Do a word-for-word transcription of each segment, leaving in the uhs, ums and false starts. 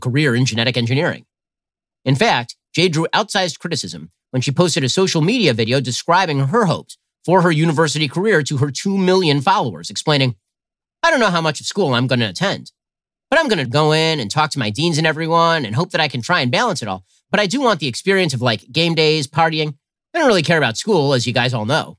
career in genetic engineering. In fact, Jade drew outsized criticism when she posted a social media video describing her hopes for her university career to her two million followers, explaining, "I don't know how much of school I'm going to attend, but I'm going to go in and talk to my deans and everyone and hope that I can try and balance it all. But I do want the experience of like game days, partying. I don't really care about school, as you guys all know."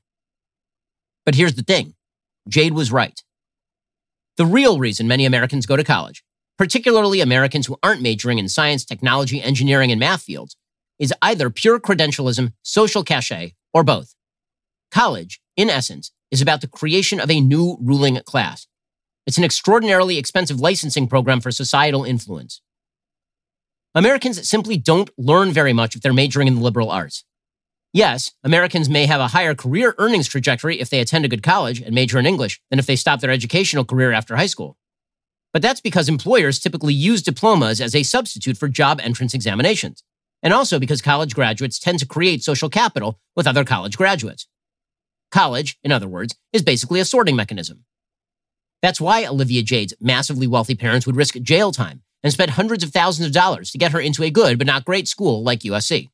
But here's the thing. Jade was right. The real reason many Americans go to college, particularly Americans who aren't majoring in science, technology, engineering, and math fields, is either pure credentialism, social cachet, or both. College, in essence, is about the creation of a new ruling class. It's an extraordinarily expensive licensing program for societal influence. Americans simply don't learn very much if they're majoring in the liberal arts. Yes, Americans may have a higher career earnings trajectory if they attend a good college and major in English than if they stop their educational career after high school. But that's because employers typically use diplomas as a substitute for job entrance examinations, and also because college graduates tend to create social capital with other college graduates. College, in other words, is basically a sorting mechanism. That's why Olivia Jade's massively wealthy parents would risk jail time and spend hundreds of thousands of dollars to get her into a good but not great school like U S C.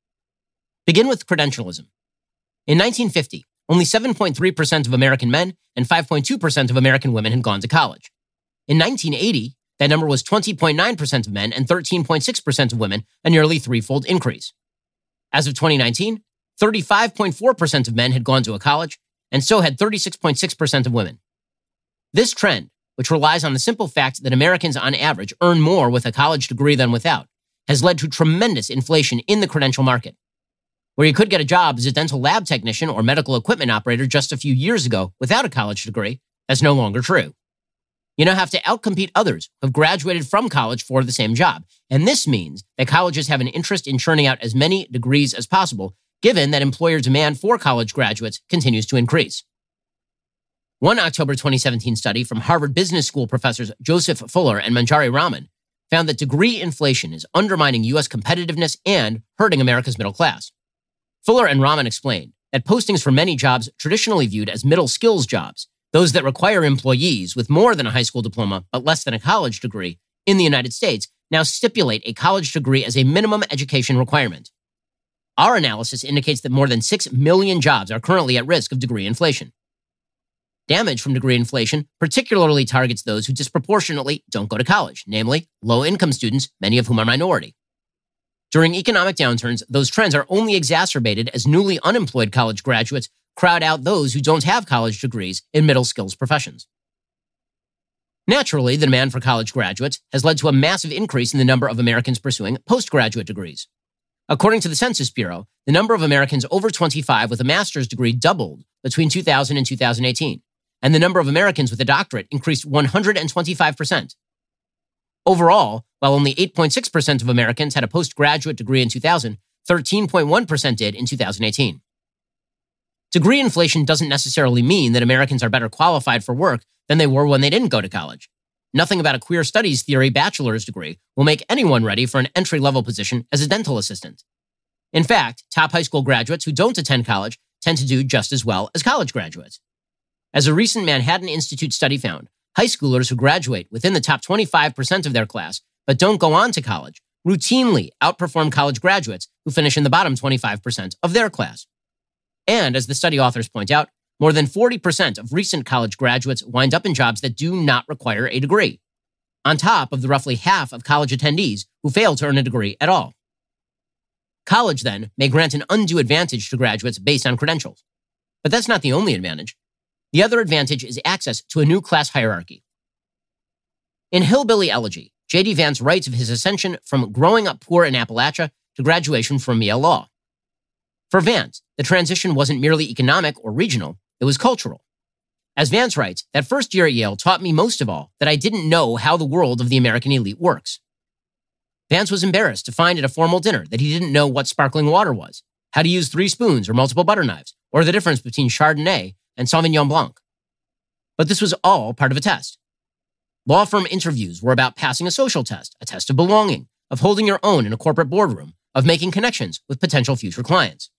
Begin with credentialism. In nineteen fifty, only seven point three percent of American men and five point two percent of American women had gone to college. In nineteen eighty, that number was twenty point nine percent of men and thirteen point six percent of women, a nearly threefold increase. As of twenty nineteen, thirty-five point four percent of men had gone to a college, and so had thirty-six point six percent of women. This trend, which relies on the simple fact that Americans on average earn more with a college degree than without, has led to tremendous inflation in the credential market. Where you could get a job as a dental lab technician or medical equipment operator just a few years ago without a college degree, that's no longer true. You now have to outcompete others who have graduated from college for the same job, and this means that colleges have an interest in churning out as many degrees as possible, given that employer demand for college graduates continues to increase. One October twenty seventeen study from Harvard Business School professors Joseph Fuller and Manjari Raman found that degree inflation is undermining U S competitiveness and hurting America's middle class. Fuller and Raman explained that postings for many jobs traditionally viewed as middle skills jobs, those that require employees with more than a high school diploma but less than a college degree, in the United States now stipulate a college degree as a minimum education requirement. Our analysis indicates that more than six million jobs are currently at risk of degree inflation. Damage from degree inflation particularly targets those who disproportionately don't go to college, namely low-income students, many of whom are minority. During economic downturns, those trends are only exacerbated as newly unemployed college graduates crowd out those who don't have college degrees in middle skills professions. Naturally, the demand for college graduates has led to a massive increase in the number of Americans pursuing postgraduate degrees. According to the Census Bureau, the number of Americans over twenty-five with a master's degree doubled between two thousand and two thousand eighteen, and the number of Americans with a doctorate increased one hundred twenty-five percent. Overall, while only eight point six percent of Americans had a postgraduate degree in two thousand, thirteen point one percent did in two thousand eighteen. Degree inflation doesn't necessarily mean that Americans are better qualified for work than they were when they didn't go to college. Nothing about a queer studies theory bachelor's degree will make anyone ready for an entry-level position as a dental assistant. In fact, top high school graduates who don't attend college tend to do just as well as college graduates. As a recent Manhattan Institute study found, high schoolers who graduate within the top twenty-five percent of their class but don't go on to college routinely outperform college graduates who finish in the bottom twenty-five percent of their class. And as the study authors point out, more than forty percent of recent college graduates wind up in jobs that do not require a degree, on top of the roughly half of college attendees who fail to earn a degree at all. College, then, may grant an undue advantage to graduates based on credentials. But that's not the only advantage. The other advantage is access to a new class hierarchy. In Hillbilly Elegy, J D. Vance writes of his ascension from growing up poor in Appalachia to graduation from Yale Law. For Vance, the transition wasn't merely economic or regional, it was cultural. As Vance writes, that first year at Yale taught me most of all that I didn't know how the world of the American elite works. Vance was embarrassed to find at a formal dinner that he didn't know what sparkling water was, how to use three spoons or multiple butter knives, or the difference between Chardonnay and Sauvignon Blanc. But this was all part of a test. Law firm interviews were about passing a social test, a test of belonging, of holding your own in a corporate boardroom, of making connections with potential future clients.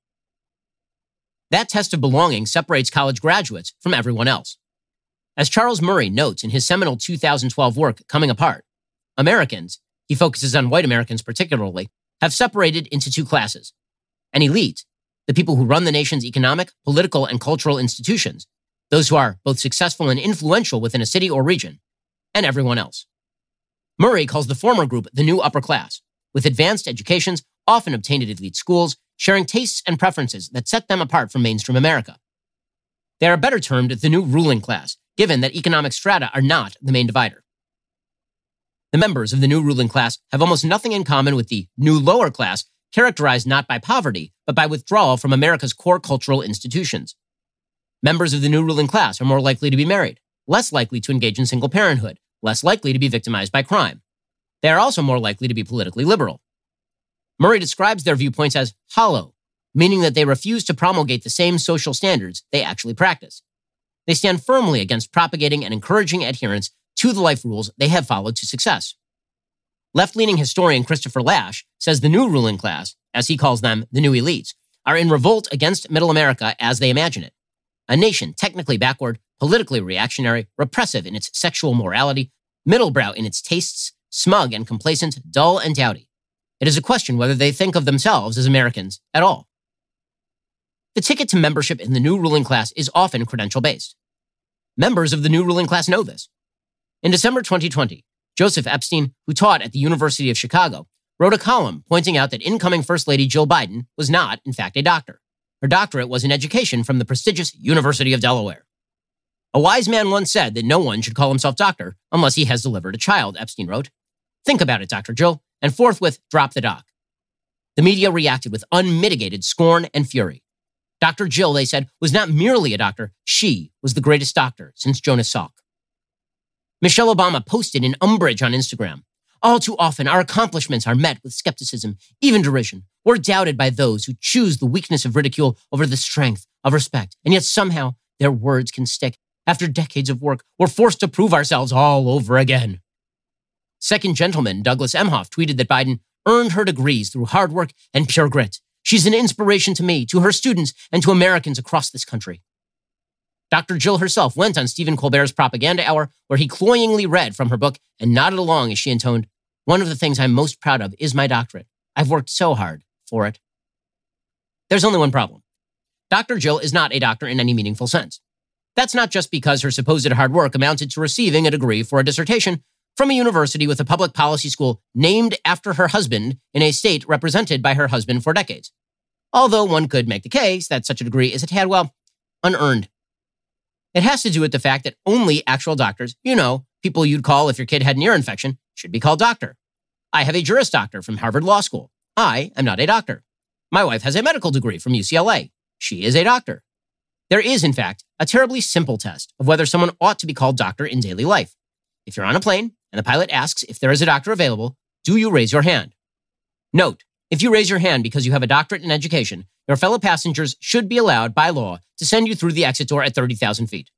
That test of belonging separates college graduates from everyone else. As Charles Murray notes in his seminal two thousand twelve work, Coming Apart, Americans, he focuses on white Americans particularly, have separated into two classes. An elite, the people who run the nation's economic, political, and cultural institutions, those who are both successful and influential within a city or region, and everyone else. Murray calls the former group the new upper class, with advanced educations often obtained at elite schools, sharing tastes and preferences that set them apart from mainstream America. They are better termed the new ruling class, given that economic strata are not the main divider. The members of the new ruling class have almost nothing in common with the new lower class, characterized not by poverty, but by withdrawal from America's core cultural institutions. Members of the new ruling class are more likely to be married, less likely to engage in single parenthood, less likely to be victimized by crime. They are also more likely to be politically liberal. Murray describes their viewpoints as hollow, meaning that they refuse to promulgate the same social standards they actually practice. They stand firmly against propagating and encouraging adherence to the life rules they have followed to success. Left-leaning historian Christopher Lasch says the new ruling class, as he calls them the new elites, are in revolt against middle America as they imagine it. A nation technically backward, politically reactionary, repressive in its sexual morality, middlebrow in its tastes, smug and complacent, dull and dowdy. It is a question whether they think of themselves as Americans at all. The ticket to membership in the new ruling class is often credential-based. Members of the new ruling class know this. In December twenty twenty, Joseph Epstein, who taught at the University of Chicago, wrote a column pointing out that incoming First Lady Jill Biden was not, in fact, a doctor. Her doctorate was in education from the prestigious University of Delaware. A wise man once said that no one should call himself doctor unless he has delivered a child, Epstein wrote. Think about it, Doctor Jill, and forthwith drop the doc. The media reacted with unmitigated scorn and fury. Doctor Jill, they said, was not merely a doctor, she was the greatest doctor since Jonas Salk. Michelle Obama posted in umbrage on Instagram, all too often our accomplishments are met with skepticism, even derision, or doubted by those who choose the weakness of ridicule over the strength of respect, and yet somehow their words can stick. After decades of work, we're forced to prove ourselves all over again. Second gentleman Douglas Emhoff tweeted that Biden earned her degrees through hard work and pure grit. She's an inspiration to me, to her students, and to Americans across this country. Doctor Jill herself went on Stephen Colbert's Propaganda Hour, where he cloyingly read from her book and nodded along as she intoned, "One of the things I'm most proud of is my doctorate. I've worked so hard for it." There's only one problem. Doctor Jill is not a doctor in any meaningful sense. That's not just because her supposed hard work amounted to receiving a degree for a dissertation from a university with a public policy school named after her husband in a state represented by her husband for decades. Although one could make the case that such a degree is a tad, well, unearned. It has to do with the fact that only actual doctors, you know, people you'd call if your kid had an ear infection, should be called doctor. I have a Juris Doctor from Harvard Law School. I am not a doctor. My wife has a medical degree from U C L A. She is a doctor. There is, in fact, a terribly simple test of whether someone ought to be called doctor in daily life. If you're on a plane and the pilot asks if there is a doctor available, do you raise your hand? Note, if you raise your hand because you have a doctorate in education, your fellow passengers should be allowed by law to send you through the exit door at thirty thousand feet.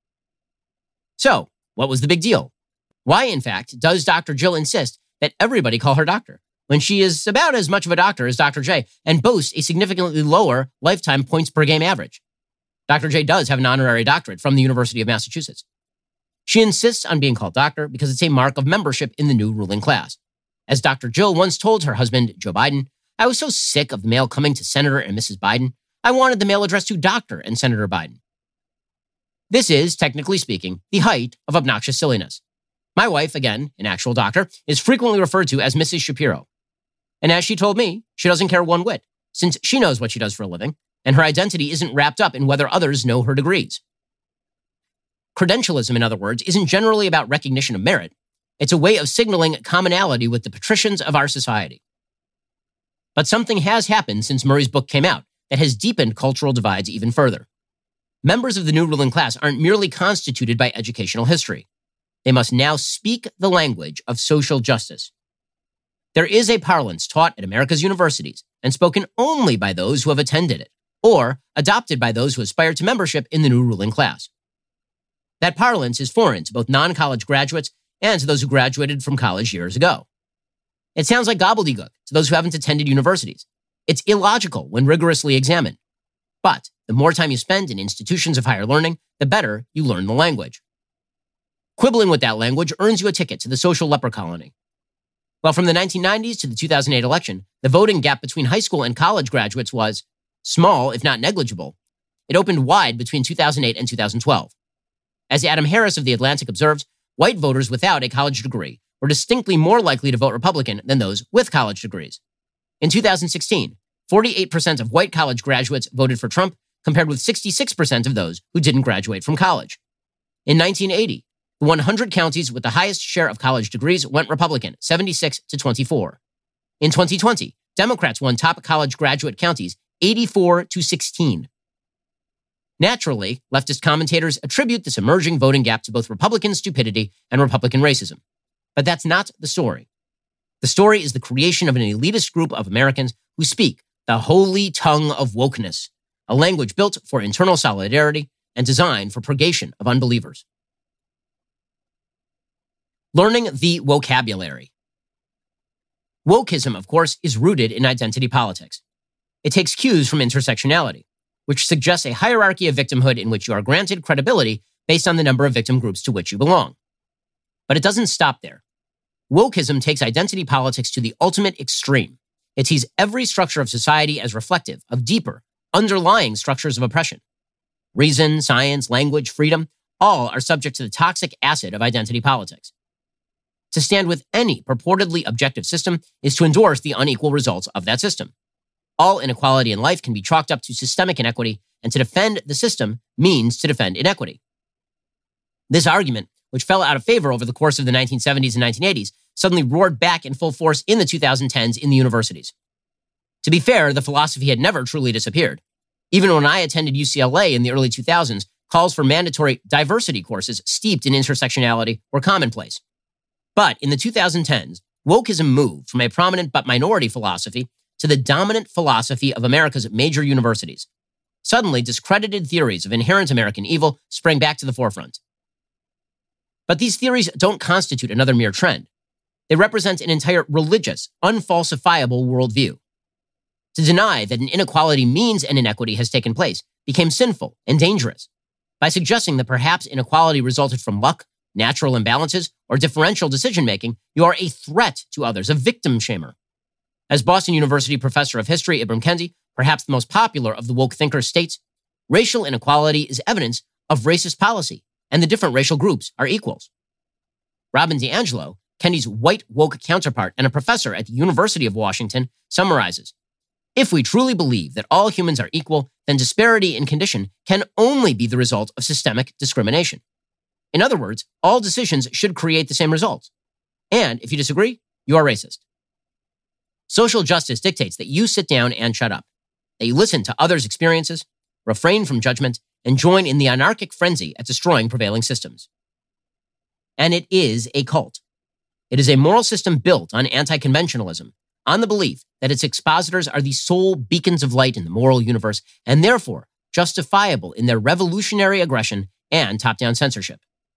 So, what was the big deal? Why, in fact, does Doctor Jill insist that everybody call her doctor, when she is about as much of a doctor as Doctor J and boasts a significantly lower lifetime points per game average? Doctor J does have an honorary doctorate from the University of Massachusetts. She insists on being called doctor because it's a mark of membership in the new ruling class. As Doctor Jill once told her husband, Joe Biden, "I was so sick of the mail coming to Senator and Missus Biden, I wanted the mail addressed to Doctor and Senator Biden." This is, technically speaking, the height of obnoxious silliness. My wife, again, an actual doctor, is frequently referred to as Missus Shapiro. And as she told me, she doesn't care one whit, since she knows what she does for a living, and her identity isn't wrapped up in whether others know her degrees. Credentialism, in other words, isn't generally about recognition of merit. It's a way of signaling commonality with the patricians of our society. But something has happened since Murray's book came out that has deepened cultural divides even further. Members of the new ruling class aren't merely constituted by educational history. They must now speak the language of social justice. There is a parlance taught at America's universities and spoken only by those who have attended it, or adopted by those who aspire to membership in the new ruling class. That parlance is foreign to both non-college graduates and to those who graduated from college years ago. It sounds like gobbledygook to those who haven't attended universities. It's illogical when rigorously examined. But the more time you spend in institutions of higher learning, the better you learn the language. Quibbling with that language earns you a ticket to the social leper colony. Well, from the nineteen nineties to the two thousand eight election, the voting gap between high school and college graduates was small, if not negligible. It opened wide between two thousand eight and two thousand twelve. As Adam Harris of The Atlantic observes, white voters without a college degree were distinctly more likely to vote Republican than those with college degrees. In two thousand sixteen, forty-eight percent of white college graduates voted for Trump, compared with sixty-six percent of those who didn't graduate from college. In nineteen eighty, the one hundred counties with the highest share of college degrees went Republican, seventy-six to twenty-four. In twenty twenty, Democrats won top college graduate counties, eighty-four to sixteen. Naturally, leftist commentators attribute this emerging voting gap to both Republican stupidity and Republican racism. But that's not the story. The story is the creation of an elitist group of Americans who speak the holy tongue of wokeness, a language built for internal solidarity and designed for purgation of unbelievers. Learning the vocabulary. Wokeism, of course, is rooted in identity politics. It takes cues from intersectionality, which suggests a hierarchy of victimhood in which you are granted credibility based on the number of victim groups to which you belong. But it doesn't stop there. Wokeism takes identity politics to the ultimate extreme. It sees every structure of society as reflective of deeper, underlying structures of oppression. Reason, science, language, freedom, all are subject to the toxic acid of identity politics. To stand with any purportedly objective system is to endorse the unequal results of that system. All inequality in life can be chalked up to systemic inequity, and to defend the system means to defend inequity. This argument, which fell out of favor over the course of the nineteen seventies and nineteen eighties, suddenly roared back in full force in the two thousand tens in the universities. To be fair, the philosophy had never truly disappeared. Even when I attended U C L A in the early two thousands, calls for mandatory diversity courses steeped in intersectionality were commonplace. But in the two thousand tens, wokeism moved from a prominent but minority philosophy to the dominant philosophy of America's major universities. Suddenly, discredited theories of inherent American evil sprang back to the forefront. But these theories don't constitute another mere trend. They represent an entire religious, unfalsifiable worldview. To deny that an inequality means an inequity has taken place became sinful and dangerous. By suggesting that perhaps inequality resulted from luck, natural imbalances, or differential decision-making, you are a threat to others, a victim shamer. As Boston University professor of history Ibram Kendi, perhaps the most popular of the woke thinkers, states, racial inequality is evidence of racist policy, and the different racial groups are equals. Robin DiAngelo, Kendi's white woke counterpart and a professor at the University of Washington, summarizes, if we truly believe that all humans are equal, then disparity in condition can only be the result of systemic discrimination. In other words, all decisions should create the same results. And if you disagree, you are racist. Social justice dictates that you sit down and shut up, that you listen to others' experiences, refrain from judgment, and join in the anarchic frenzy at destroying prevailing systems. And it is a cult. It is a moral system built on anti-conventionalism, on the belief that its expositors are the sole beacons of light in the moral universe, and therefore justifiable in their revolutionary aggression and top-down censorship.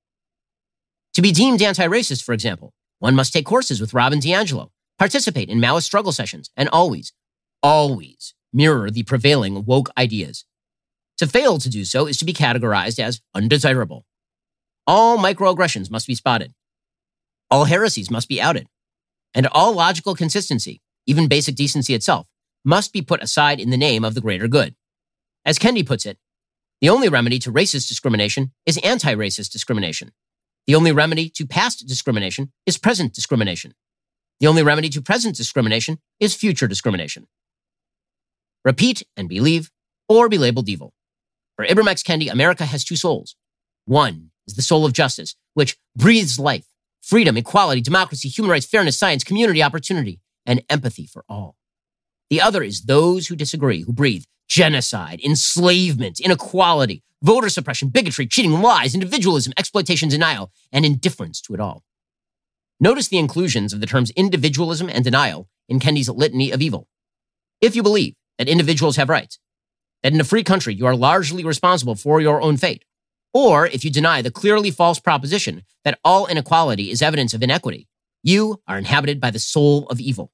To be deemed anti-racist, for example, one must take courses with Robin DiAngelo, participate in Maoist struggle sessions, and always, always mirror the prevailing woke ideas. To fail to do so is to be categorized as undesirable. All microaggressions must be spotted. All heresies must be outed. And all logical consistency, even basic decency itself, must be put aside in the name of the greater good. As Kendi puts it, the only remedy to racist discrimination is anti-racist discrimination. The only remedy to past discrimination is present discrimination. The only remedy to present discrimination is future discrimination. Repeat and believe, or be labeled evil. For Ibram X. Kendi, America has two souls. One is the soul of justice, which breathes life, freedom, equality, democracy, human rights, fairness, science, community, opportunity, and empathy for all. The other is those who disagree, who breathe genocide, enslavement, inequality, voter suppression, bigotry, cheating, lies, individualism, exploitation, denial, and indifference to it all. Notice the inclusions of the terms individualism and denial in Kendi's litany of evil. If you believe that individuals have rights, that in a free country you are largely responsible for your own fate, or if you deny the clearly false proposition that all inequality is evidence of inequity, you are inhabited by the soul of evil.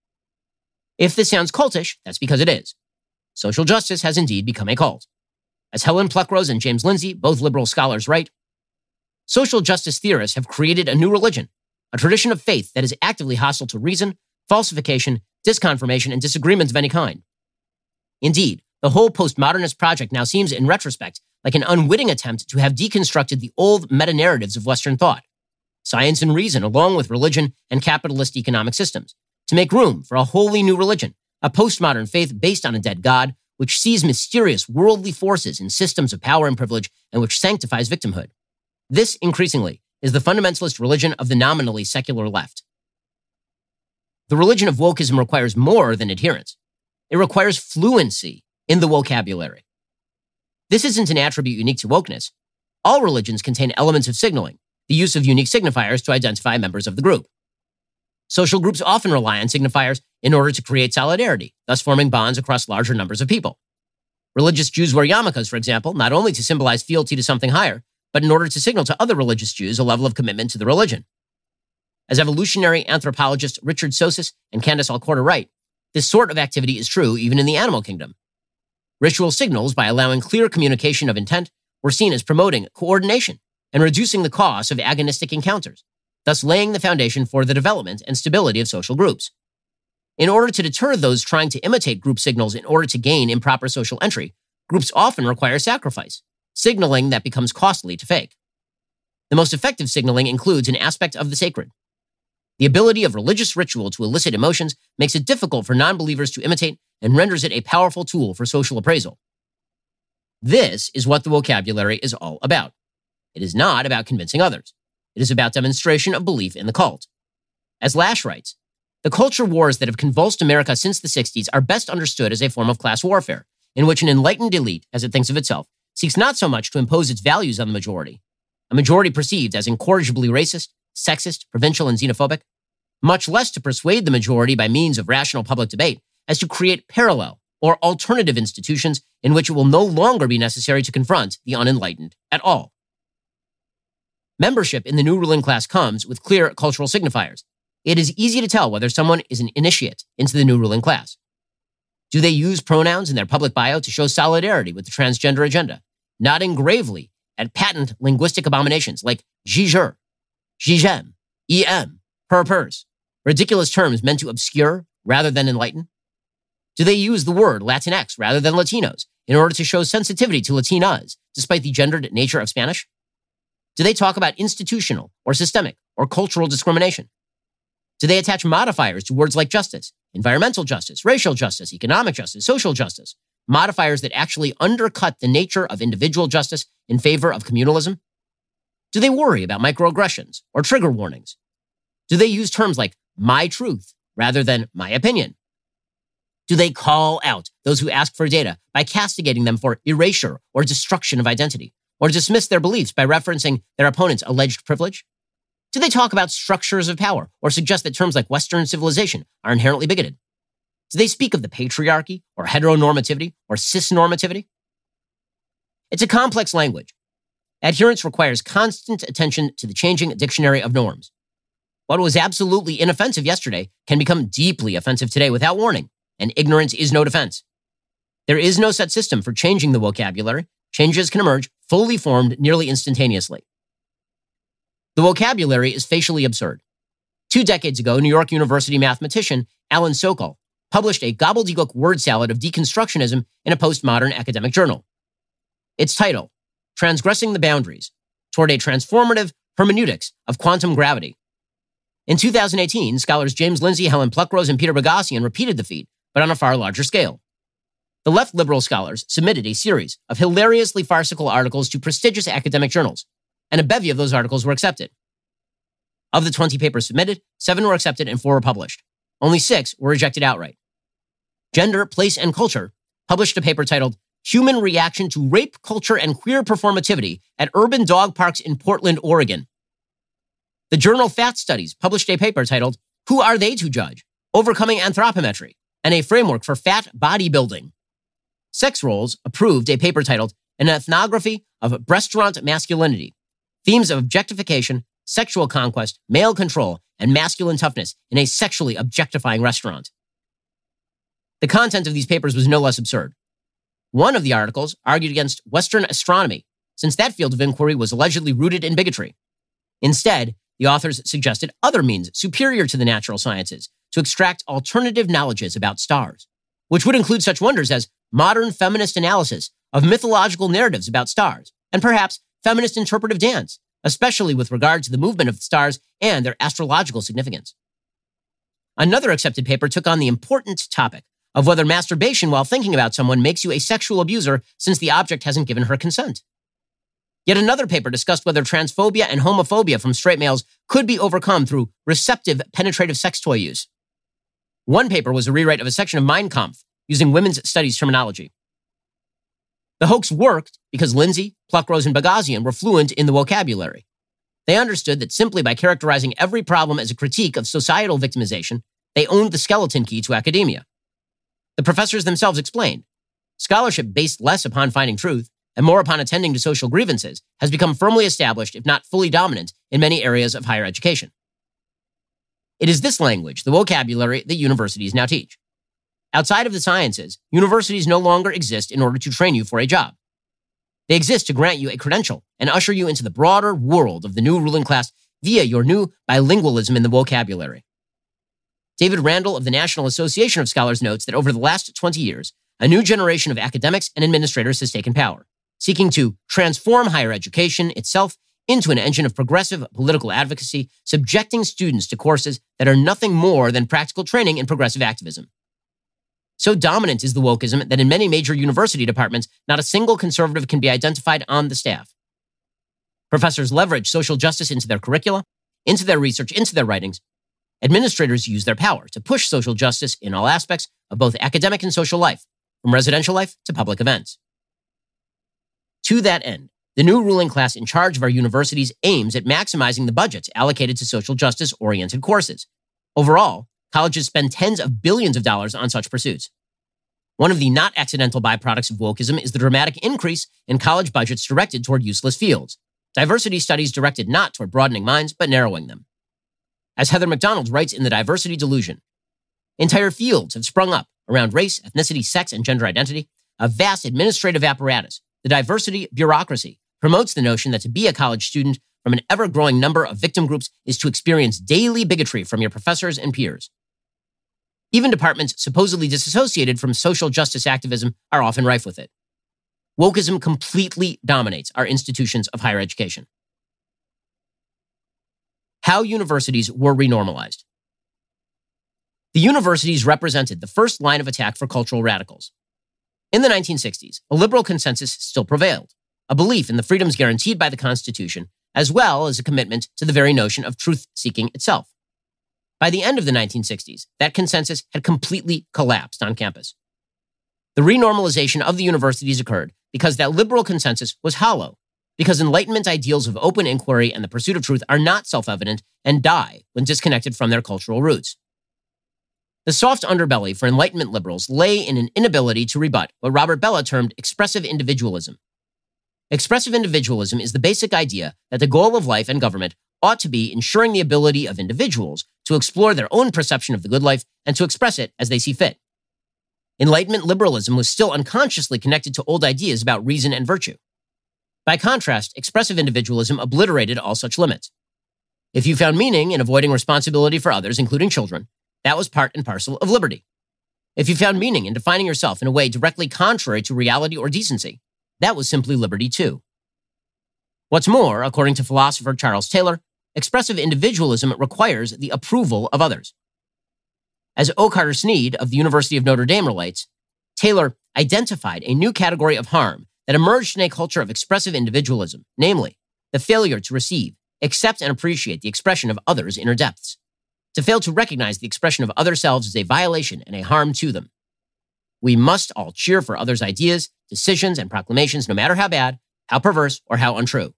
If this sounds cultish, that's because it is. Social justice has indeed become a cult. As Helen Pluckrose and James Lindsay, both liberal scholars, write, social justice theorists have created a new religion, a tradition of faith that is actively hostile to reason, falsification, disconfirmation, and disagreements of any kind. Indeed, the whole postmodernist project now seems, in retrospect, like an unwitting attempt to have deconstructed the old meta-narratives of Western thought, science and reason, along with religion and capitalist economic systems, to make room for a wholly new religion, a postmodern faith based on a dead God, which sees mysterious worldly forces in systems of power and privilege and which sanctifies victimhood. This, increasingly, is the fundamentalist religion of the nominally secular left. The religion of wokeism requires more than adherence. It requires fluency in the vocabulary. This isn't an attribute unique to wokeness. All religions contain elements of signaling, the use of unique signifiers to identify members of the group. Social groups often rely on signifiers in order to create solidarity, thus forming bonds across larger numbers of people. Religious Jews wear yarmulkes, for example, not only to symbolize fealty to something higher, but in order to signal to other religious Jews a level of commitment to the religion. As evolutionary anthropologists Richard Sosis and Candace Alcorta write, this sort of activity is true even in the animal kingdom. Ritual signals, by allowing clear communication of intent, were seen as promoting coordination and reducing the cost of agonistic encounters, thus laying the foundation for the development and stability of social groups. In order to deter those trying to imitate group signals in order to gain improper social entry, groups often require sacrifice, signaling that becomes costly to fake. The most effective signaling includes an aspect of the sacred. The ability of religious ritual to elicit emotions makes it difficult for non-believers to imitate and renders it a powerful tool for social appraisal. This is what the vocabulary is all about. It is not about convincing others. It is about demonstration of belief in the cult. As Lasch writes, the culture wars that have convulsed America since the sixties are best understood as a form of class warfare, in which an enlightened elite, as it thinks of itself, seeks not so much to impose its values on the majority, a majority perceived as incorrigibly racist, sexist, provincial, and xenophobic, much less to persuade the majority by means of rational public debate, as to create parallel or alternative institutions in which it will no longer be necessary to confront the unenlightened at all. Membership in the new ruling class comes with clear cultural signifiers. It is easy to tell whether someone is an initiate into the new ruling class. Do they use pronouns in their public bio to show solidarity with the transgender agenda, nodding gravely at patent linguistic abominations like jiger, jigem, em, per pers, ridiculous terms meant to obscure rather than enlighten? Do they use the word Latinx rather than Latinos in order to show sensitivity to Latinas, despite the gendered nature of Spanish? Do they talk about institutional or systemic or cultural discrimination? Do they attach modifiers to words like justice, environmental justice, racial justice, economic justice, social justice, modifiers that actually undercut the nature of individual justice in favor of communalism? Do they worry about microaggressions or trigger warnings? Do they use terms like my truth rather than my opinion? Do they call out those who ask for data by castigating them for erasure or destruction of identity, or dismiss their beliefs by referencing their opponent's alleged privilege? Do they talk about structures of power or suggest that terms like Western civilization are inherently bigoted? Do they speak of the patriarchy or heteronormativity or cisnormativity? It's a complex language. Adherence requires constant attention to the changing dictionary of norms. What was absolutely inoffensive yesterday can become deeply offensive today without warning, and ignorance is no defense. There is no set system for changing the vocabulary. Changes can emerge fully formed nearly instantaneously. The vocabulary is facially absurd. Two decades ago, New York University mathematician Alan Sokal published a gobbledygook word salad of deconstructionism in a postmodern academic journal. Its title, Transgressing the Boundaries, Toward a Transformative Hermeneutics of Quantum Gravity. In two thousand eighteen, scholars James Lindsay, Helen Pluckrose, and Peter Boghossian repeated the feat, but on a far larger scale. The left liberal scholars submitted a series of hilariously farcical articles to prestigious academic journals, and a bevy of those articles were accepted. Of the twenty papers submitted, seven were accepted and four were published. Only six were rejected outright. Gender, Place, and Culture published a paper titled Human Reaction to Rape Culture and Queer Performativity at Urban Dog Parks in Portland, Oregon. The journal Fat Studies published a paper titled Who Are They to Judge? Overcoming Anthropometry and a Framework for Fat Bodybuilding. Sex Roles approved a paper titled An Ethnography of Breastaurant Masculinity, Themes of Objectification, Sexual Conquest, Male Control, and Masculine Toughness in a Sexually Objectifying Restaurant. The content of these papers was no less absurd. One of the articles argued against Western astronomy, since that field of inquiry was allegedly rooted in bigotry. Instead, the authors suggested other means superior to the natural sciences to extract alternative knowledges about stars, which would include such wonders as modern feminist analysis of mythological narratives about stars, and perhaps feminist interpretive dance, especially with regard to the movement of the stars and their astrological significance. Another accepted paper took on the important topic of whether masturbation while thinking about someone makes you a sexual abuser since the object hasn't given her consent. Yet another paper discussed whether transphobia and homophobia from straight males could be overcome through receptive, penetrative sex toy use. One paper was a rewrite of a section of Mein Kampf using women's studies terminology. The hoax worked because Lindsay, Pluckrose, and Boghossian were fluent in the vocabulary. They understood that simply by characterizing every problem as a critique of societal victimization, they owned the skeleton key to academia. The professors themselves explained, scholarship based less upon finding truth and more upon attending to social grievances has become firmly established, if not fully dominant, in many areas of higher education. It is this language, the vocabulary, that universities now teach. Outside of the sciences, universities no longer exist in order to train you for a job. They exist to grant you a credential and usher you into the broader world of the new ruling class via your new bilingualism in the vocabulary. David Randall of the National Association of Scholars notes that over the last twenty years, a new generation of academics and administrators has taken power, seeking to transform higher education itself into an engine of progressive political advocacy, subjecting students to courses that are nothing more than practical training in progressive activism. So dominant is the wokeism that in many major university departments, not a single conservative can be identified on the staff. Professors leverage social justice into their curricula, into their research, into their writings. Administrators use their power to push social justice in all aspects of both academic and social life, from residential life to public events. To that end, the new ruling class in charge of our universities aims at maximizing the budgets allocated to social justice-oriented courses. Overall, colleges spend tens of billions of dollars on such pursuits. One of the not accidental byproducts of wokeism is the dramatic increase in college budgets directed toward useless fields, diversity studies directed not toward broadening minds, but narrowing them. As Heather McDonald writes in The Diversity Delusion, entire fields have sprung up around race, ethnicity, sex, and gender identity. A vast administrative apparatus, the diversity bureaucracy, promotes the notion that to be a college student from an ever-growing number of victim groups is to experience daily bigotry from your professors and peers. Even departments supposedly disassociated from social justice activism are often rife with it. Wokeism completely dominates our institutions of higher education. How universities were renormalized. The universities represented the first line of attack for cultural radicals. In the nineteen sixties, a liberal consensus still prevailed, a belief in the freedoms guaranteed by the Constitution, as well as a commitment to the very notion of truth-seeking itself. By the end of the nineteen sixties, that consensus had completely collapsed on campus. The renormalization of the universities occurred because that liberal consensus was hollow, because Enlightenment ideals of open inquiry and the pursuit of truth are not self-evident and die when disconnected from their cultural roots. The soft underbelly for Enlightenment liberals lay in an inability to rebut what Robert Bellah termed expressive individualism. Expressive individualism is the basic idea that the goal of life and government ought to be ensuring the ability of individuals to explore their own perception of the good life and to express it as they see fit. Enlightenment liberalism was still unconsciously connected to old ideas about reason and virtue. By contrast, expressive individualism obliterated all such limits. If you found meaning in avoiding responsibility for others, including children, that was part and parcel of liberty. If you found meaning in defining yourself in a way directly contrary to reality or decency, that was simply liberty too. What's more, according to philosopher Charles Taylor, expressive individualism requires the approval of others. As O. Carter Snead of the University of Notre Dame relates, Taylor identified a new category of harm that emerged in a culture of expressive individualism, namely, the failure to receive, accept, and appreciate the expression of others' inner depths. To fail to recognize the expression of other selves is a violation and a harm to them. We must all cheer for others' ideas, decisions, and proclamations, no matter how bad, how perverse, or how untrue.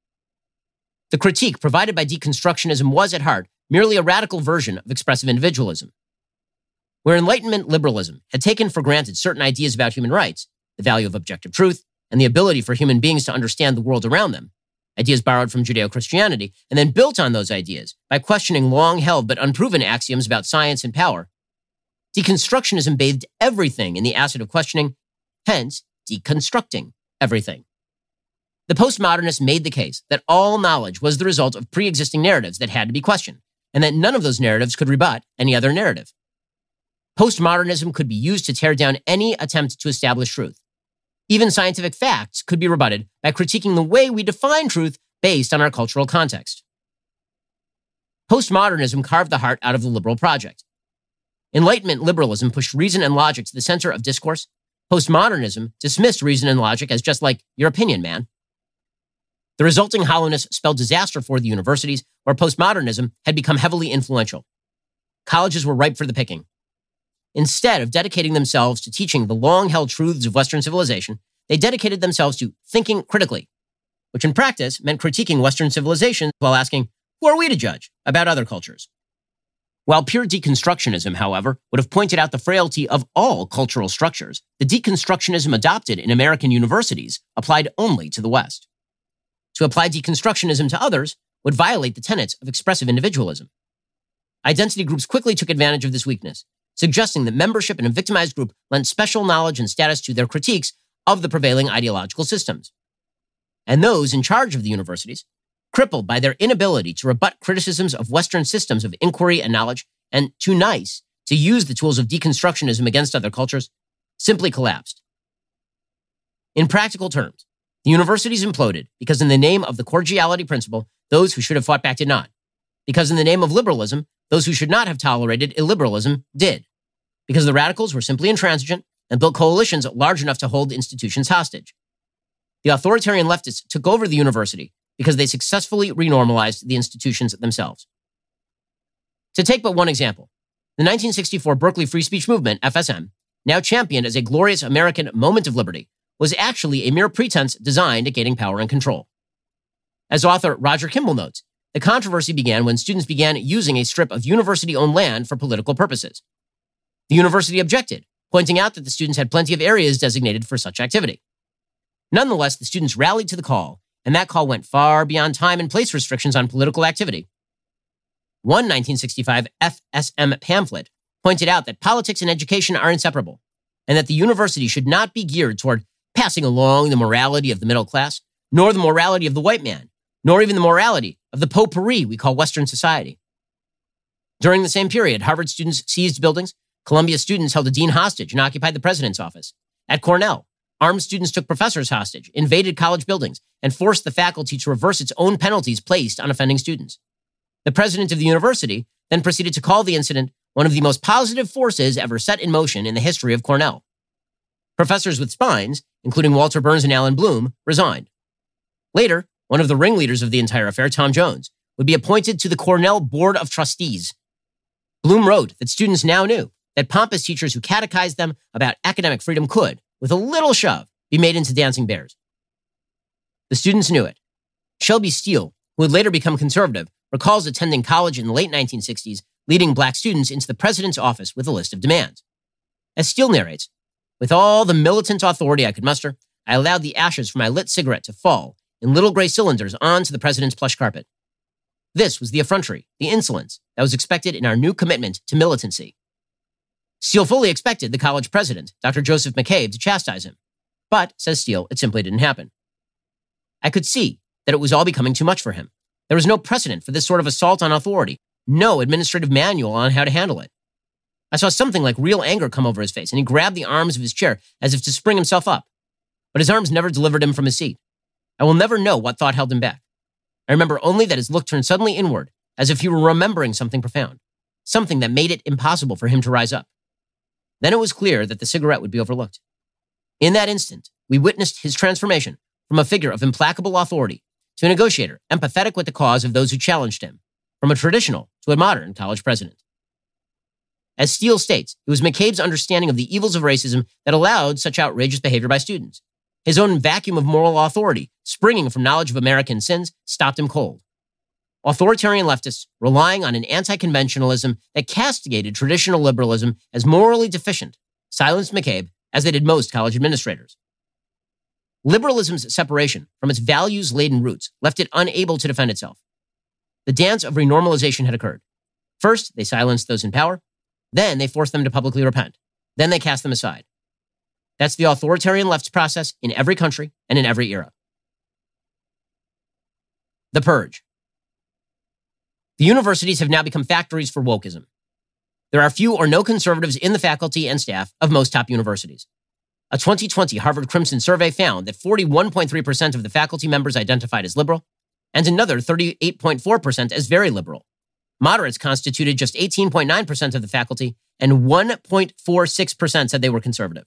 The critique provided by deconstructionism was, at heart, merely a radical version of expressive individualism. Where Enlightenment liberalism had taken for granted certain ideas about human rights, the value of objective truth, and the ability for human beings to understand the world around them, ideas borrowed from Judeo-Christianity, and then built on those ideas by questioning long-held but unproven axioms about science and power, deconstructionism bathed everything in the acid of questioning, hence deconstructing everything. The postmodernists made the case that all knowledge was the result of pre-existing narratives that had to be questioned, and that none of those narratives could rebut any other narrative. Postmodernism could be used to tear down any attempt to establish truth. Even scientific facts could be rebutted by critiquing the way we define truth based on our cultural context. Postmodernism carved the heart out of the liberal project. Enlightenment liberalism pushed reason and logic to the center of discourse. Postmodernism dismissed reason and logic as just like your opinion, man. The resulting hollowness spelled disaster for the universities, where postmodernism had become heavily influential. Colleges were ripe for the picking. Instead of dedicating themselves to teaching the long-held truths of Western civilization, they dedicated themselves to thinking critically, which in practice meant critiquing Western civilization while asking, who are we to judge about other cultures? While pure deconstructionism, however, would have pointed out the frailty of all cultural structures, the deconstructionism adopted in American universities applied only to the West. To apply deconstructionism to others would violate the tenets of expressive individualism. Identity groups quickly took advantage of this weakness, suggesting that membership in a victimized group lent special knowledge and status to their critiques of the prevailing ideological systems. And those in charge of the universities, crippled by their inability to rebut criticisms of Western systems of inquiry and knowledge, and too nice to use the tools of deconstructionism against other cultures, simply collapsed. In practical terms, the universities imploded because in the name of the cordiality principle, those who should have fought back did not. Because in the name of liberalism, those who should not have tolerated illiberalism did. Because the radicals were simply intransigent and built coalitions large enough to hold institutions hostage. The authoritarian leftists took over the university because they successfully renormalized the institutions themselves. To take but one example, the nineteen sixty-four Berkeley Free Speech Movement, F S M, now championed as a glorious American moment of liberty, was actually a mere pretense designed at gaining power and control. As author Roger Kimball notes, the controversy began when students began using a strip of university-owned land for political purposes. The university objected, pointing out that the students had plenty of areas designated for such activity. Nonetheless, the students rallied to the call, and that call went far beyond time and place restrictions on political activity. One nineteen sixty-five F S M pamphlet pointed out that politics and education are inseparable, and that the university should not be geared toward passing along the morality of the middle class, nor the morality of the white man, nor even the morality of the potpourri we call Western society. During the same period, Harvard students seized buildings, Columbia students held a dean hostage and occupied the president's office. At Cornell, armed students took professors hostage, invaded college buildings, and forced the faculty to reverse its own penalties placed on offending students. The president of the university then proceeded to call the incident one of the most positive forces ever set in motion in the history of Cornell. Professors with spines, including Walter Burns and Alan Bloom, resigned. Later, one of the ringleaders of the entire affair, Tom Jones, would be appointed to the Cornell Board of Trustees. Bloom wrote that students now knew that pompous teachers who catechized them about academic freedom could, with a little shove, be made into dancing bears. The students knew it. Shelby Steele, who would later become conservative, recalls attending college in the late nineteen sixties, leading black students into the president's office with a list of demands. As Steele narrates, with all the militant authority I could muster, I allowed the ashes from my lit cigarette to fall in little gray cylinders onto the president's plush carpet. This was the effrontery, the insolence that was expected in our new commitment to militancy. Steele fully expected the college president, Doctor Joseph McCabe, to chastise him. But, says Steele, it simply didn't happen. I could see that it was all becoming too much for him. There was no precedent for this sort of assault on authority, no administrative manual on how to handle it. I saw something like real anger come over his face, and he grabbed the arms of his chair as if to spring himself up. But his arms never delivered him from his seat. I will never know what thought held him back. I remember only that his look turned suddenly inward, as if he were remembering something profound, something that made it impossible for him to rise up. Then it was clear that the cigarette would be overlooked. In that instant, we witnessed his transformation from a figure of implacable authority to a negotiator empathetic with the cause of those who challenged him, from a traditional to a modern college president. As Steele states, it was McCabe's understanding of the evils of racism that allowed such outrageous behavior by students. His own vacuum of moral authority, springing from knowledge of American sins, stopped him cold. Authoritarian leftists, relying on an anti-conventionalism that castigated traditional liberalism as morally deficient, silenced McCabe as they did most college administrators. Liberalism's separation from its values-laden roots left it unable to defend itself. The dance of renormalization had occurred. First, they silenced those in power. Then they forced them to publicly repent. Then they cast them aside. That's the authoritarian left's process in every country and in every era. The Purge. The universities have now become factories for wokeism. There are few or no conservatives in the faculty and staff of most top universities. A twenty twenty Harvard Crimson survey found that forty-one point three percent of the faculty members identified as liberal, and another thirty-eight point four percent as very liberal. Moderates constituted just eighteen point nine percent of the faculty, and one point four six percent said they were conservative.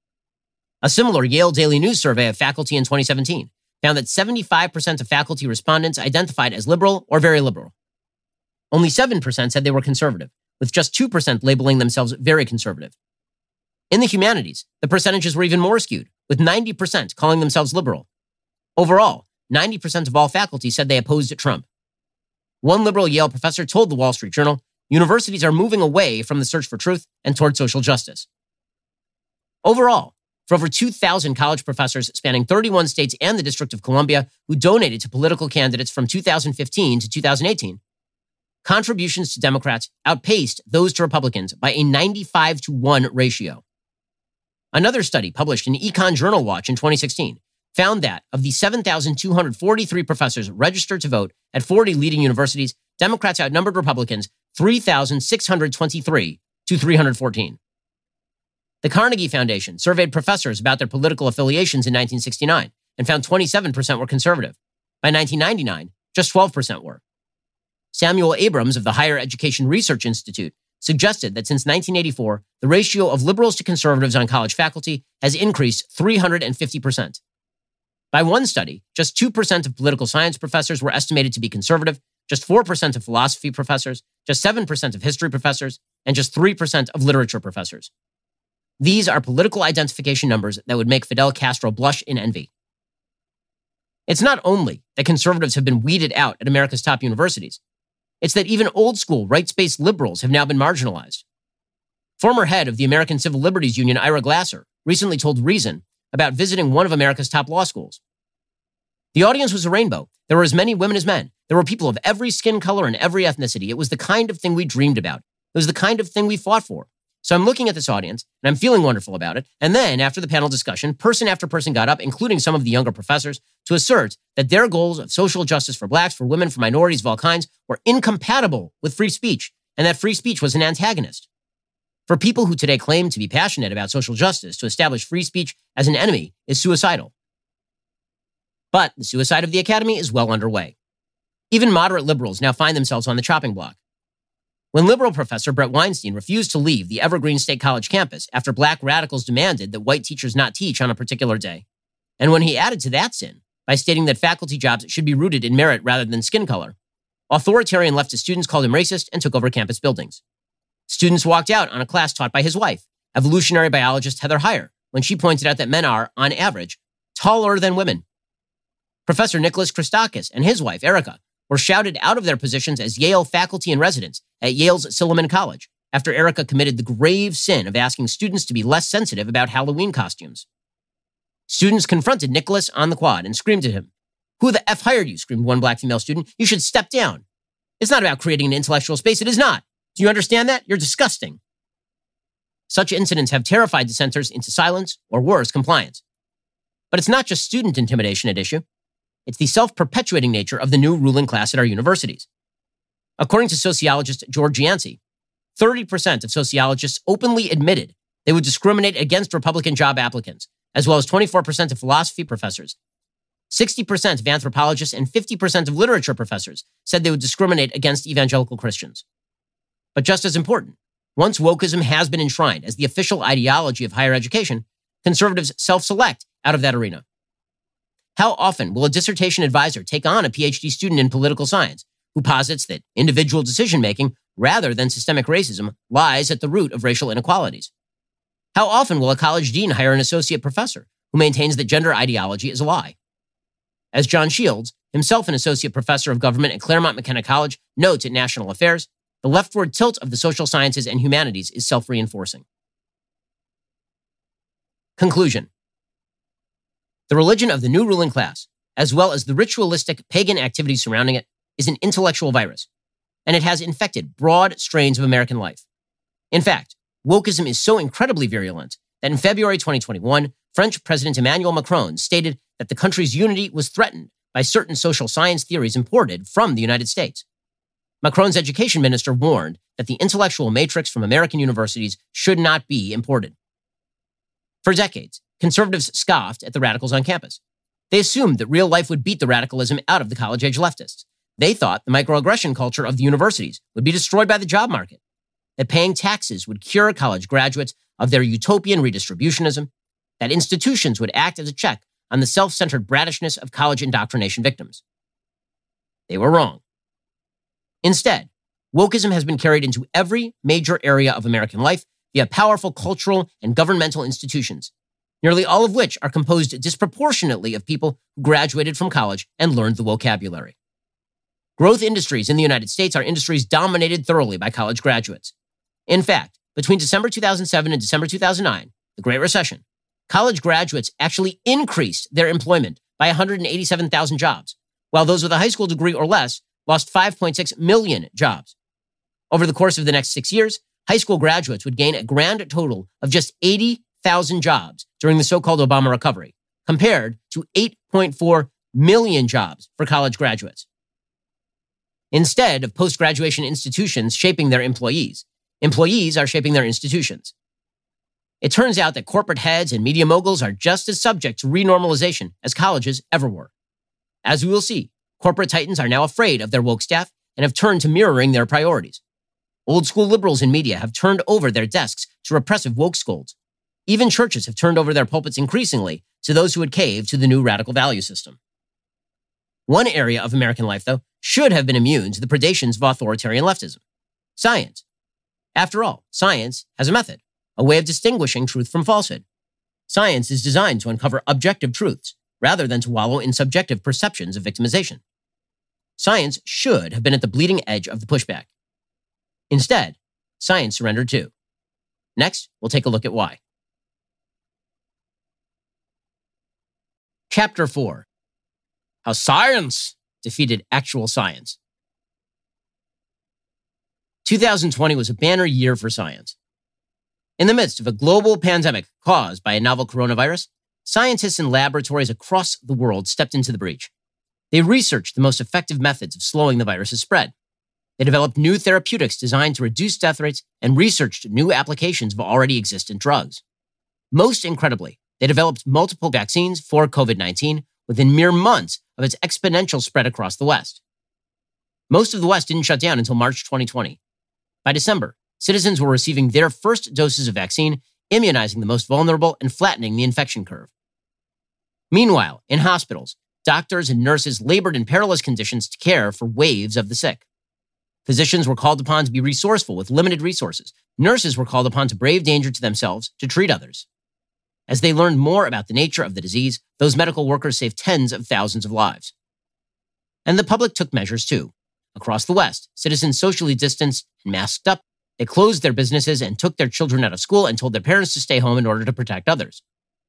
A similar Yale Daily News survey of faculty in twenty seventeen found that seventy-five percent of faculty respondents identified as liberal or very liberal. Only seven percent said they were conservative, with just two percent labeling themselves very conservative. In the humanities, the percentages were even more skewed, with ninety percent calling themselves liberal. Overall, ninety percent of all faculty said they opposed Trump. One liberal Yale professor told the Wall Street Journal, universities are moving away from the search for truth and toward social justice. Overall, for over two thousand college professors spanning thirty-one states and the District of Columbia who donated to political candidates from two thousand fifteen to two thousand eighteen, contributions to Democrats outpaced those to Republicans by a ninety-five to one ratio. Another study published in Econ Journal Watch in twenty sixteen found that of the seven thousand two hundred forty-three professors registered to vote at forty leading universities, Democrats outnumbered Republicans three thousand six hundred twenty-three to three hundred fourteen. The Carnegie Foundation surveyed professors about their political affiliations in nineteen sixty-nine and found twenty-seven percent were conservative. By nineteen ninety-nine, just twelve percent were. Samuel Abrams of the Higher Education Research Institute suggested that since nineteen eighty-four, the ratio of liberals to conservatives on college faculty has increased three hundred fifty percent. By one study, just two percent of political science professors were estimated to be conservative, just four percent of philosophy professors, just seven percent of history professors, and just three percent of literature professors. These are political identification numbers that would make Fidel Castro blush in envy. It's not only that conservatives have been weeded out at America's top universities. It's that even old-school, rights-based liberals have now been marginalized. Former head of the American Civil Liberties Union, Ira Glasser, recently told Reason about visiting one of America's top law schools. The audience was a rainbow. There were as many women as men. There were people of every skin color and every ethnicity. It was the kind of thing we dreamed about. It was the kind of thing we fought for. So I'm looking at this audience, and I'm feeling wonderful about it. And then, after the panel discussion, person after person got up, including some of the younger professors, to assert that their goals of social justice for blacks, for women, for minorities of all kinds were incompatible with free speech, and that free speech was an antagonist. For people who today claim to be passionate about social justice, to establish free speech as an enemy is suicidal. But the suicide of the academy is well underway. Even moderate liberals now find themselves on the chopping block. When liberal professor Brett Weinstein refused to leave the Evergreen State College campus after black radicals demanded that white teachers not teach on a particular day, and when he added to that sin by stating that faculty jobs should be rooted in merit rather than skin color, authoritarian leftist students called him racist and took over campus buildings. Students walked out on a class taught by his wife, evolutionary biologist Heather Heyer, when she pointed out that men are, on average, taller than women. Professor Nicholas Christakis and his wife, Erica, were shouted out of their positions as Yale faculty in residence at Yale's Silliman College after Erica committed the grave sin of asking students to be less sensitive about Halloween costumes. Students confronted Nicholas on the quad and screamed at him. "Who the F hired you?" screamed one black female student. "You should step down. It's not about creating an intellectual space. It is not. Do you understand that? You're disgusting." Such incidents have terrified dissenters into silence or worse, compliance. But it's not just student intimidation at issue. It's the self-perpetuating nature of the new ruling class at our universities. According to sociologist George Yancey, thirty percent of sociologists openly admitted they would discriminate against Republican job applicants, as well as twenty-four percent of philosophy professors. sixty percent of anthropologists and fifty percent of literature professors said they would discriminate against evangelical Christians. But just as important, once wokeism has been enshrined as the official ideology of higher education, conservatives self-select out of that arena. How often will a dissertation advisor take on a P H D student in political science who posits that individual decision-making, rather than systemic racism, lies at the root of racial inequalities? How often will a college dean hire an associate professor who maintains that gender ideology is a lie? As John Shields, himself an associate professor of government at Claremont McKenna College, notes at National Affairs, the leftward tilt of the social sciences and humanities is self-reinforcing. Conclusion. The religion of the new ruling class, as well as the ritualistic pagan activities surrounding it, is an intellectual virus, and it has infected broad strains of American life. In fact, wokeism is so incredibly virulent that in February twenty twenty-one, French President Emmanuel Macron stated that the country's unity was threatened by certain social science theories imported from the United States. Macron's education minister warned that the intellectual matrix from American universities should not be imported. For decades, conservatives scoffed at the radicals on campus. They assumed that real life would beat the radicalism out of the college-age leftists. They thought the microaggression culture of the universities would be destroyed by the job market, that paying taxes would cure college graduates of their utopian redistributionism, that institutions would act as a check on the self-centered brattishness of college indoctrination victims. They were wrong. Instead, wokeism has been carried into every major area of American life via powerful cultural and governmental institutions, nearly all of which are composed disproportionately of people who graduated from college and learned the vocabulary. Growth industries in the United States are industries dominated thoroughly by college graduates. In fact, between December two thousand seven and December two thousand nine, the Great Recession, college graduates actually increased their employment by one hundred eighty-seven thousand jobs, while those with a high school degree or less lost five point six million jobs. Over the course of the next six years, high school graduates would gain a grand total of just eighty thousand jobs during the so-called Obama recovery, compared to eight point four million jobs for college graduates. Instead of post-graduation institutions shaping their employees, employees are shaping their institutions. It turns out that corporate heads and media moguls are just as subject to renormalization as colleges ever were. As we will see, corporate titans are now afraid of their woke staff and have turned to mirroring their priorities. Old school liberals in media have turned over their desks to repressive woke scolds. Even churches have turned over their pulpits increasingly to those who would cave to the new radical value system. One area of American life, though, should have been immune to the predations of authoritarian leftism: science. After all, science has a method, a way of distinguishing truth from falsehood. Science is designed to uncover objective truths, rather than to wallow in subjective perceptions of victimization. Science should have been at the bleeding edge of the pushback. Instead, science surrendered too. Next, we'll take a look at why. Chapter four. How Science Defeated Actual Science. two thousand twenty was a banner year for science. In the midst of a global pandemic caused by a novel coronavirus, scientists in laboratories across the world stepped into the breach. They researched the most effective methods of slowing the virus's spread. They developed new therapeutics designed to reduce death rates and researched new applications of already existent drugs. Most incredibly, they developed multiple vaccines for COVID nineteen within mere months of its exponential spread across the West. Most of the West didn't shut down until March twenty twenty. By December, citizens were receiving their first doses of vaccine, immunizing the most vulnerable and flattening the infection curve. Meanwhile, in hospitals, doctors and nurses labored in perilous conditions to care for waves of the sick. Physicians were called upon to be resourceful with limited resources. Nurses were called upon to brave danger to themselves to treat others. As they learned more about the nature of the disease, those medical workers saved tens of thousands of lives. And the public took measures too. Across the West, citizens socially distanced and masked up. They closed their businesses and took their children out of school and told their parents to stay home in order to protect others.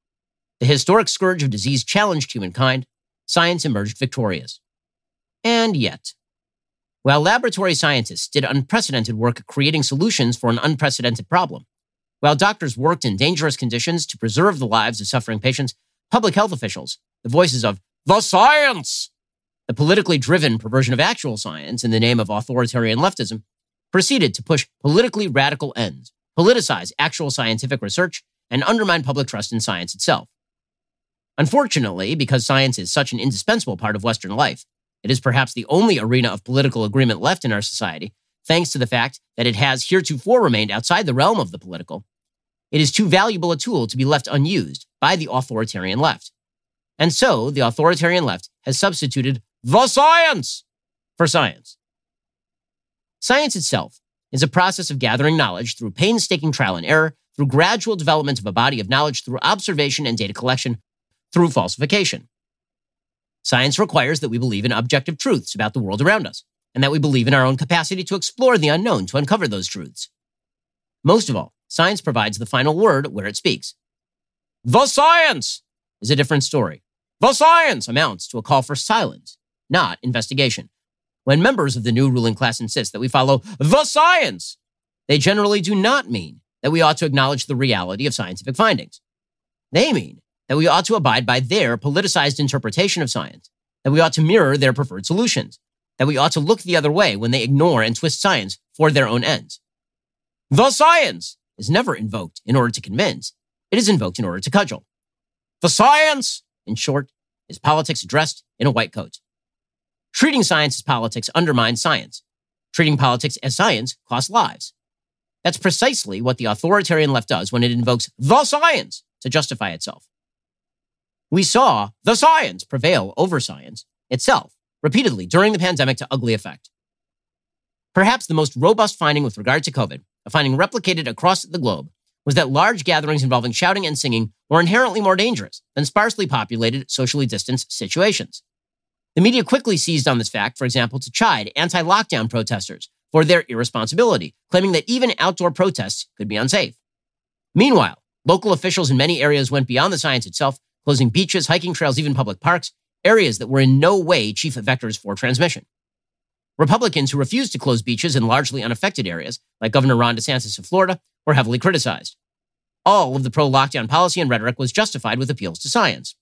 The historic scourge of disease challenged humankind. Science emerged victorious. And yet, while laboratory scientists did unprecedented work creating solutions for an unprecedented problem, while doctors worked in dangerous conditions to preserve the lives of suffering patients, public health officials, the voices of the science, the politically driven perversion of actual science in the name of authoritarian leftism, proceeded to push politically radical ends, politicize actual scientific research, and undermine public trust in science itself. Unfortunately, because science is such an indispensable part of Western life, it is perhaps the only arena of political agreement left in our society, thanks to the fact that it has heretofore remained outside the realm of the political. It is too valuable a tool to be left unused by the authoritarian left. And so, the authoritarian left has substituted the science for science. Science itself is a process of gathering knowledge through painstaking trial and error, through gradual development of a body of knowledge, through observation and data collection, through falsification. Science requires that we believe in objective truths about the world around us, and that we believe in our own capacity to explore the unknown to uncover those truths. Most of all, science provides the final word where it speaks. The science is a different story. The science amounts to a call for silence, not investigation. When members of the new ruling class insist that we follow the science, they generally do not mean that we ought to acknowledge the reality of scientific findings. They mean that we ought to abide by their politicized interpretation of science, that we ought to mirror their preferred solutions, that we ought to look the other way when they ignore and twist science for their own ends. The science is never invoked in order to convince. It is invoked in order to cudgel. The science, in short, is politics dressed in a white coat. Treating science as politics undermines science. Treating politics as science costs lives. That's precisely what the authoritarian left does when it invokes the science to justify itself. We saw the science prevail over science itself repeatedly during the pandemic to ugly effect. Perhaps the most robust finding with regard to COVID, a finding replicated across the globe, was that large gatherings involving shouting and singing were inherently more dangerous than sparsely populated, socially distanced situations. The media quickly seized on this fact, for example, to chide anti-lockdown protesters for their irresponsibility, claiming that even outdoor protests could be unsafe. Meanwhile, local officials in many areas went beyond the science itself, closing beaches, hiking trails, even public parks, areas that were in no way chief vectors for transmission. Republicans who refused to close beaches in largely unaffected areas, like Governor Ron DeSantis of Florida, were heavily criticized. All of the pro-lockdown policy and rhetoric was justified with appeals to science.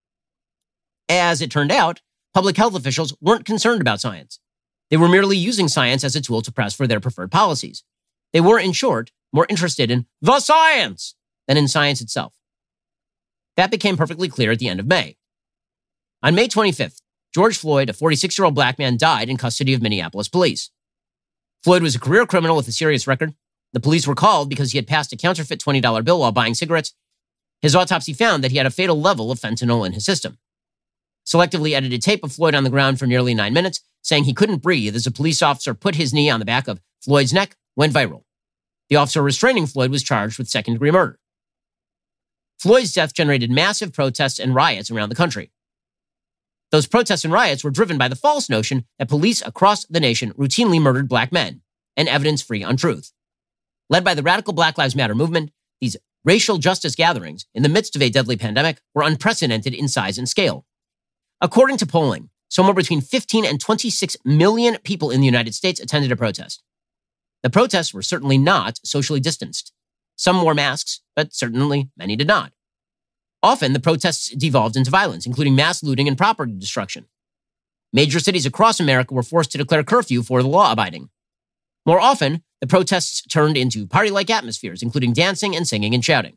As it turned out, public health officials weren't concerned about science. They were merely using science as a tool to press for their preferred policies. They were, in short, more interested in the science than in science itself. That became perfectly clear at the end of May. On May twenty-fifth, George Floyd, a forty-six-year-old black man, died in custody of Minneapolis police. Floyd was a career criminal with a serious record. The police were called because he had passed a counterfeit twenty dollar bill while buying cigarettes. His autopsy found that he had a fatal level of fentanyl in his system. Selectively edited tape of Floyd on the ground for nearly nine minutes, saying he couldn't breathe as a police officer put his knee on the back of Floyd's neck, went viral. The officer restraining Floyd was charged with second-degree murder. Floyd's death generated massive protests and riots around the country. Those protests and riots were driven by the false notion that police across the nation routinely murdered black men, an evidence-free untruth. Led by the radical Black Lives Matter movement, these racial justice gatherings in the midst of a deadly pandemic were unprecedented in size and scale. According to polling, somewhere between fifteen and twenty-six million people in the United States attended a protest. The protests were certainly not socially distanced. Some wore masks, but certainly many did not. Often, the protests devolved into violence, including mass looting and property destruction. Major cities across America were forced to declare curfew for the law-abiding. More often, the protests turned into party-like atmospheres, including dancing and singing and shouting.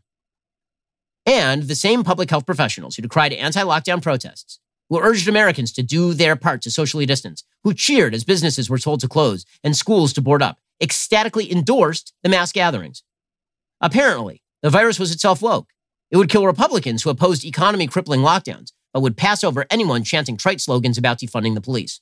And the same public health professionals who decried anti-lockdown protests, who urged Americans to do their part to socially distance, who cheered as businesses were told to close and schools to board up, ecstatically endorsed the mass gatherings. Apparently, the virus was itself woke. It would kill Republicans who opposed economy-crippling lockdowns, but would pass over anyone chanting trite slogans about defunding the police.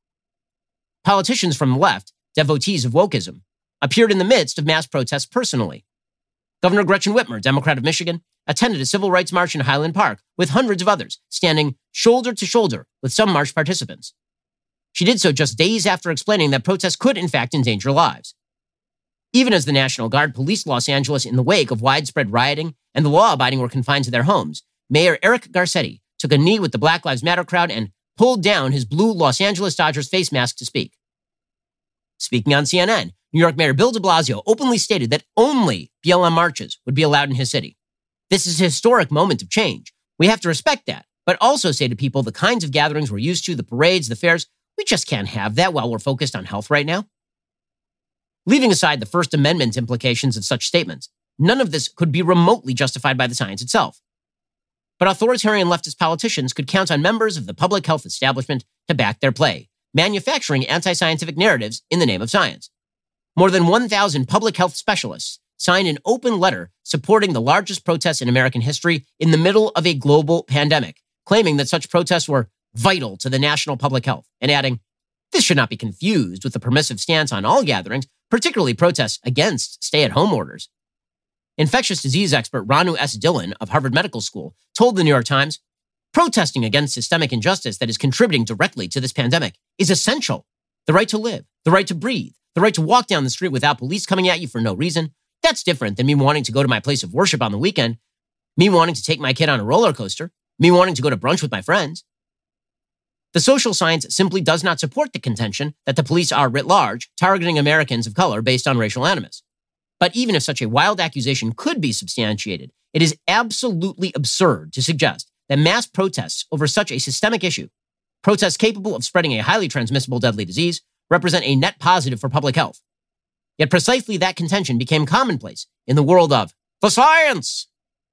Politicians from the left, devotees of wokeism, appeared in the midst of mass protests personally. Governor Gretchen Whitmer, Democrat of Michigan, attended a civil rights march in Highland Park with hundreds of others, standing shoulder to shoulder with some march participants. She did so just days after explaining that protests could, in fact, endanger lives. Even as the National Guard policed Los Angeles in the wake of widespread rioting and the law-abiding were confined to their homes, Mayor Eric Garcetti took a knee with the Black Lives Matter crowd and pulled down his blue Los Angeles Dodgers face mask to speak. Speaking on C N N, New York Mayor Bill de Blasio openly stated that only B L M marches would be allowed in his city. This is a historic moment of change. We have to respect that, but also say to people the kinds of gatherings we're used to, the parades, the fairs, we just can't have that while we're focused on health right now. Leaving aside the First Amendment implications of such statements, none of this could be remotely justified by the science itself. But authoritarian leftist politicians could count on members of the public health establishment to back their play, manufacturing anti-scientific narratives in the name of science. More than one thousand public health specialists signed an open letter supporting the largest protests in American history in the middle of a global pandemic, claiming that such protests were vital to the national public health, and adding, this should not be confused with the permissive stance on all gatherings, particularly protests against stay-at-home orders. Infectious disease expert Ranu S. Dillon of Harvard Medical School told the New York Times, protesting against systemic injustice that is contributing directly to this pandemic is essential. The right to live, the right to breathe, the right to walk down the street without police coming at you for no reason, that's different than me wanting to go to my place of worship on the weekend, me wanting to take my kid on a roller coaster, me wanting to go to brunch with my friends. The social science simply does not support the contention that the police are, writ large, targeting Americans of color based on racial animus. But even if such a wild accusation could be substantiated, it is absolutely absurd to suggest that mass protests over such a systemic issue, protests capable of spreading a highly transmissible deadly disease represent a net positive for public health. Yet precisely that contention became commonplace in the world of the science.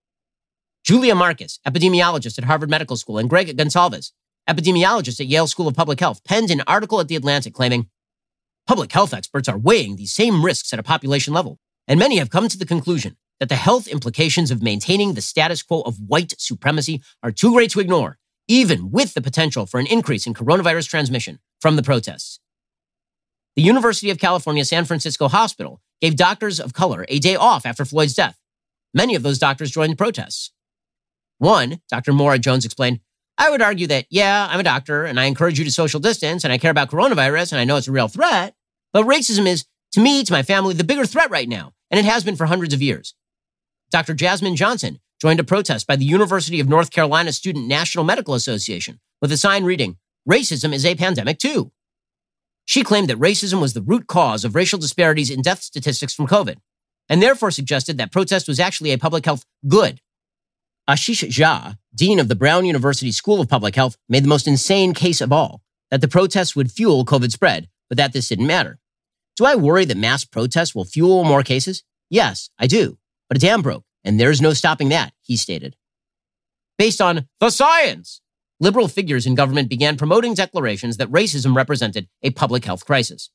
Julia Marcus, epidemiologist at Harvard Medical School, and Greg Gonsalves, epidemiologist at Yale School of Public Health, penned an article at The Atlantic claiming, public health experts are weighing these same risks at a population level, and many have come to the conclusion that the health implications of maintaining the status quo of white supremacy are too great to ignore, even with the potential for an increase in coronavirus transmission from the protests. The University of California San Francisco Hospital gave doctors of color a day off after Floyd's death. Many of those doctors joined the protests. One, Doctor Maura Jones explained, I would argue that, yeah, I'm a doctor and I encourage you to social distance and I care about coronavirus and I know it's a real threat, but racism is, to me, to my family, the bigger threat right now, and it has been for hundreds of years. Doctor Jasmine Johnson joined a protest by the University of North Carolina Student National Medical Association with a sign reading, racism is a pandemic too. She claimed that racism was the root cause of racial disparities in death statistics from COVID, and therefore suggested that protest was actually a public health good. Ashish Jha, dean of the Brown University School of Public Health, made the most insane case of all, that the protests would fuel COVID spread, but that this didn't matter. Do I worry that mass protests will fuel more cases? Yes, I do. But a dam broke, and there's no stopping that, he stated. Based on the science, liberal figures in government began promoting declarations that racism represented a public health crisis.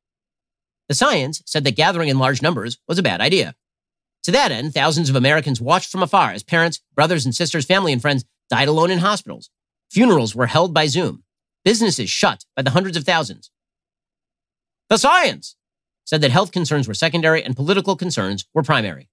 The science said that gathering in large numbers was a bad idea. To that end, thousands of Americans watched from afar as parents, brothers and sisters, family and friends died alone in hospitals. Funerals were held by Zoom. Businesses shut by the hundreds of thousands. The science said that health concerns were secondary and political concerns were primary.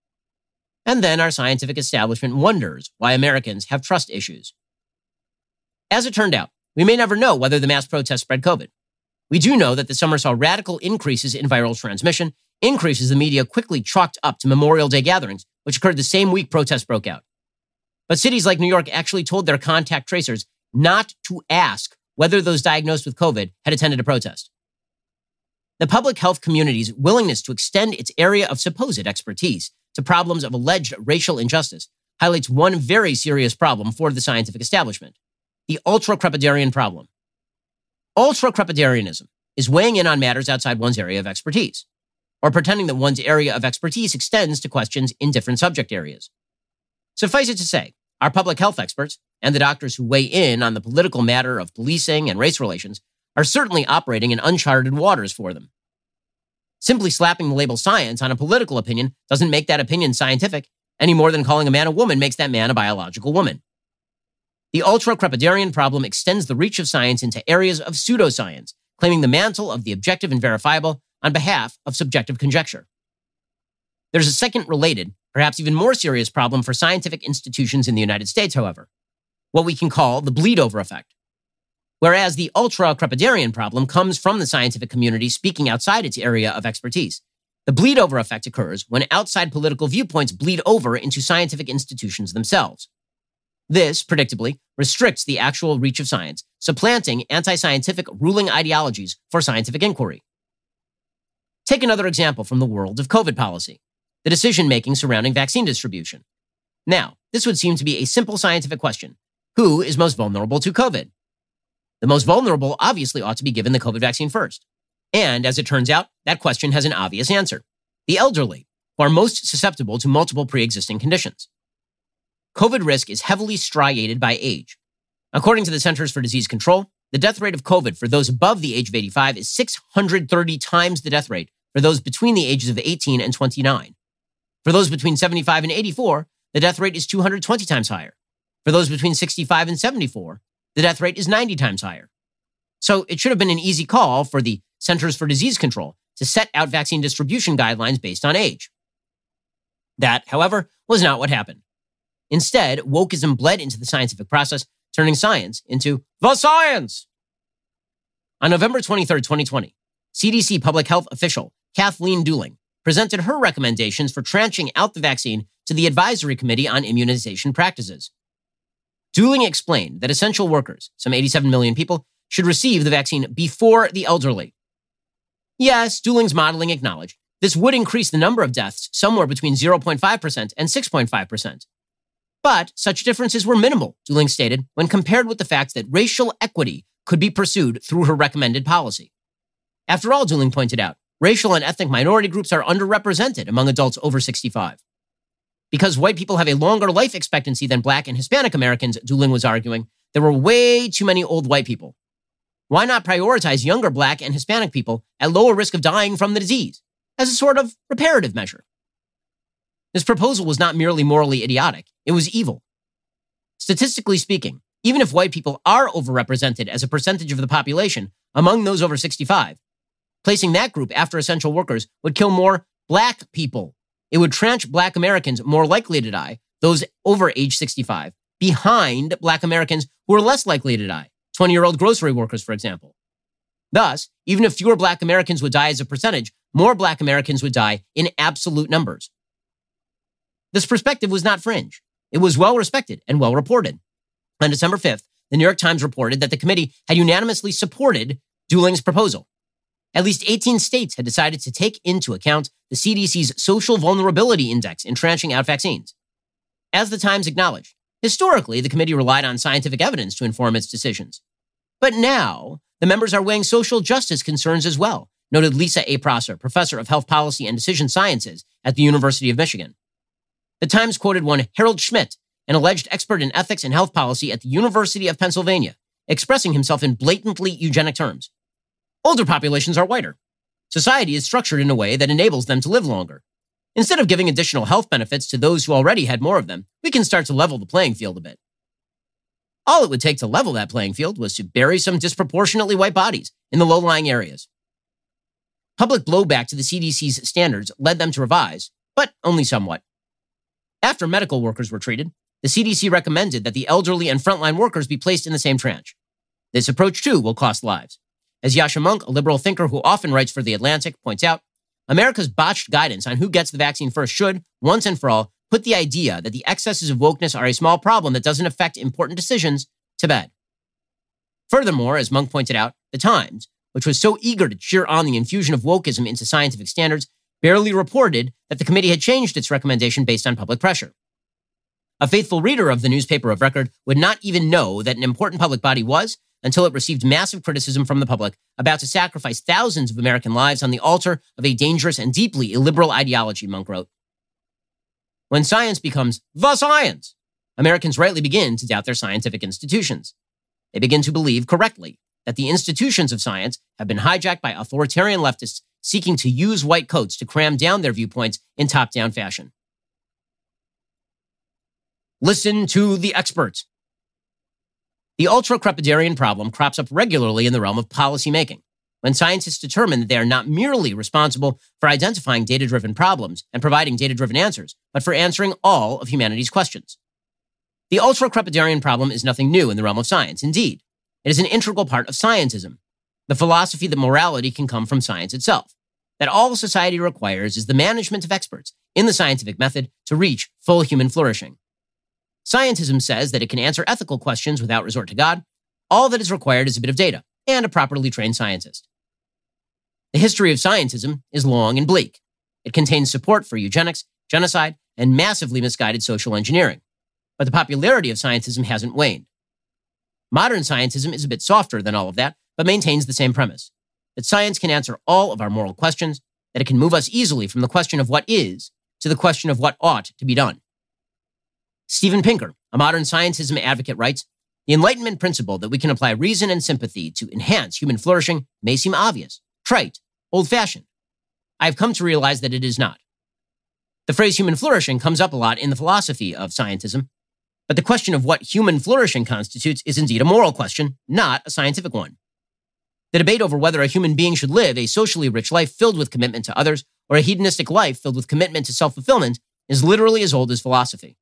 And then our scientific establishment wonders why Americans have trust issues. As it turned out, we may never know whether the mass protests spread COVID. We do know that the summer saw radical increases in viral transmission, increases the media quickly chalked up to Memorial Day gatherings, which occurred the same week protests broke out. But cities like New York actually told their contact tracers not to ask whether those diagnosed with COVID had attended a protest. The public health community's willingness to extend its area of supposed expertise to problems of alleged racial injustice highlights one very serious problem for the scientific establishment, the ultra-crepidarian problem. Ultra-crepidarianism is weighing in on matters outside one's area of expertise, or pretending that one's area of expertise extends to questions in different subject areas. Suffice it to say, our public health experts and the doctors who weigh in on the political matter of policing and race relations are certainly operating in uncharted waters for them. Simply slapping the label science on a political opinion doesn't make that opinion scientific, any more than calling a man a woman makes that man a biological woman. The ultra-crepidarian problem extends the reach of science into areas of pseudoscience, claiming the mantle of the objective and verifiable on behalf of subjective conjecture. There's a second related, perhaps even more serious problem for scientific institutions in the United States, however, what we can call the bleed-over effect. Whereas the ultra-crepidarian problem comes from the scientific community speaking outside its area of expertise, the bleed-over effect occurs when outside political viewpoints bleed over into scientific institutions themselves. This, predictably, restricts the actual reach of science, supplanting anti-scientific ruling ideologies for scientific inquiry. Take another example from the world of COVID policy, the decision-making surrounding vaccine distribution. Now, this would seem to be a simple scientific question. Who is most vulnerable to COVID? The most vulnerable obviously ought to be given the COVID vaccine first. And as it turns out, that question has an obvious answer. The elderly, who are most susceptible to multiple pre-existing conditions. COVID risk is heavily striated by age. According to the Centers for Disease Control, the death rate of COVID for those above the age of eighty-five is six hundred thirty times the death rate for those between the ages of eighteen and twenty-nine. For those between seventy-five and eighty-four, the death rate is two hundred twenty times higher. For those between sixty-five and seventy-four, the death rate is ninety times higher. So it should have been an easy call for the Centers for Disease Control to set out vaccine distribution guidelines based on age. That, however, was not what happened. Instead, wokeism bled into the scientific process, turning science into the science. On November twenty-third, twenty twenty, C D C public health official Kathleen Dooling presented her recommendations for tranching out the vaccine to the Advisory Committee on Immunization Practices. Dooling explained that essential workers, some eighty-seven million people, should receive the vaccine before the elderly. Yes, Dooling's modeling acknowledged this would increase the number of deaths somewhere between zero point five percent and six point five percent. But such differences were minimal, Duling stated, when compared with the fact that racial equity could be pursued through her recommended policy. After all, Duling pointed out, racial and ethnic minority groups are underrepresented among adults over sixty-five. Because white people have a longer life expectancy than Black and Hispanic Americans, Duling was arguing, there were way too many old white people. Why not prioritize younger Black and Hispanic people at lower risk of dying from the disease as a sort of reparative measure? This proposal was not merely morally idiotic, it was evil. Statistically speaking, even if white people are overrepresented as a percentage of the population among those over sixty-five, placing that group after essential workers would kill more Black people. It would tranche Black Americans more likely to die, those over age sixty-five, behind Black Americans who are less likely to die, twenty-year-old grocery workers, for example. Thus, even if fewer Black Americans would die as a percentage, more Black Americans would die in absolute numbers. This perspective was not fringe. It was well respected and well reported. On December fifth, the New York Times reported that the committee had unanimously supported Duling's proposal. At least eighteen states had decided to take into account the C D C's Social Vulnerability Index in tranching out vaccines. As the Times acknowledged, historically, the committee relied on scientific evidence to inform its decisions. But now, the members are weighing social justice concerns as well, noted Lisa A. Prosser, professor of health policy and decision sciences at the University of Michigan. The Times quoted one Harold Schmidt, an alleged expert in ethics and health policy at the University of Pennsylvania, expressing himself in blatantly eugenic terms. Older populations are whiter. Society is structured in a way that enables them to live longer. Instead of giving additional health benefits to those who already had more of them, we can start to level the playing field a bit. All it would take to level that playing field was to bury some disproportionately white bodies in the low-lying areas. Public blowback to the C D C's standards led them to revise, but only somewhat. After medical workers were treated, the C D C recommended that the elderly and frontline workers be placed in the same tranche. This approach, too, will cost lives. As Yascha Mounk, a liberal thinker who often writes for The Atlantic, points out, America's botched guidance on who gets the vaccine first should, once and for all, put the idea that the excesses of wokeness are a small problem that doesn't affect important decisions to bed. Furthermore, as Mounk pointed out, The Times, which was so eager to cheer on the infusion of wokeism into scientific standards, barely reported that the committee had changed its recommendation based on public pressure. A faithful reader of the newspaper of record would not even know that an important public body was until it received massive criticism from the public about to sacrifice thousands of American lives on the altar of a dangerous and deeply illiberal ideology, Mounk wrote. When science becomes the science, Americans rightly begin to doubt their scientific institutions. They begin to believe correctly that the institutions of science have been hijacked by authoritarian leftists seeking to use white coats to cram down their viewpoints in top-down fashion. Listen to the experts. The ultra-crepidarian problem crops up regularly in the realm of policymaking, when scientists determine that they are not merely responsible for identifying data-driven problems and providing data-driven answers, but for answering all of humanity's questions. The ultra-crepidarian problem is nothing new in the realm of science. Indeed, it is an integral part of scientism, the philosophy that morality can come from science itself, that all society requires is the management of experts in the scientific method to reach full human flourishing. Scientism says that it can answer ethical questions without resort to God. All that is required is a bit of data and a properly trained scientist. The history of scientism is long and bleak. It contains support for eugenics, genocide, and massively misguided social engineering. But the popularity of scientism hasn't waned. Modern scientism is a bit softer than all of that, but maintains the same premise, that science can answer all of our moral questions, that it can move us easily from the question of what is to the question of what ought to be done. Steven Pinker, a modern scientism advocate, writes, the Enlightenment principle that we can apply reason and sympathy to enhance human flourishing may seem obvious, trite, old-fashioned. I have come to realize that it is not. The phrase human flourishing comes up a lot in the philosophy of scientism, but the question of what human flourishing constitutes is indeed a moral question, not a scientific one. The debate over whether a human being should live a socially rich life filled with commitment to others or a hedonistic life filled with commitment to self-fulfillment is literally as old as philosophy.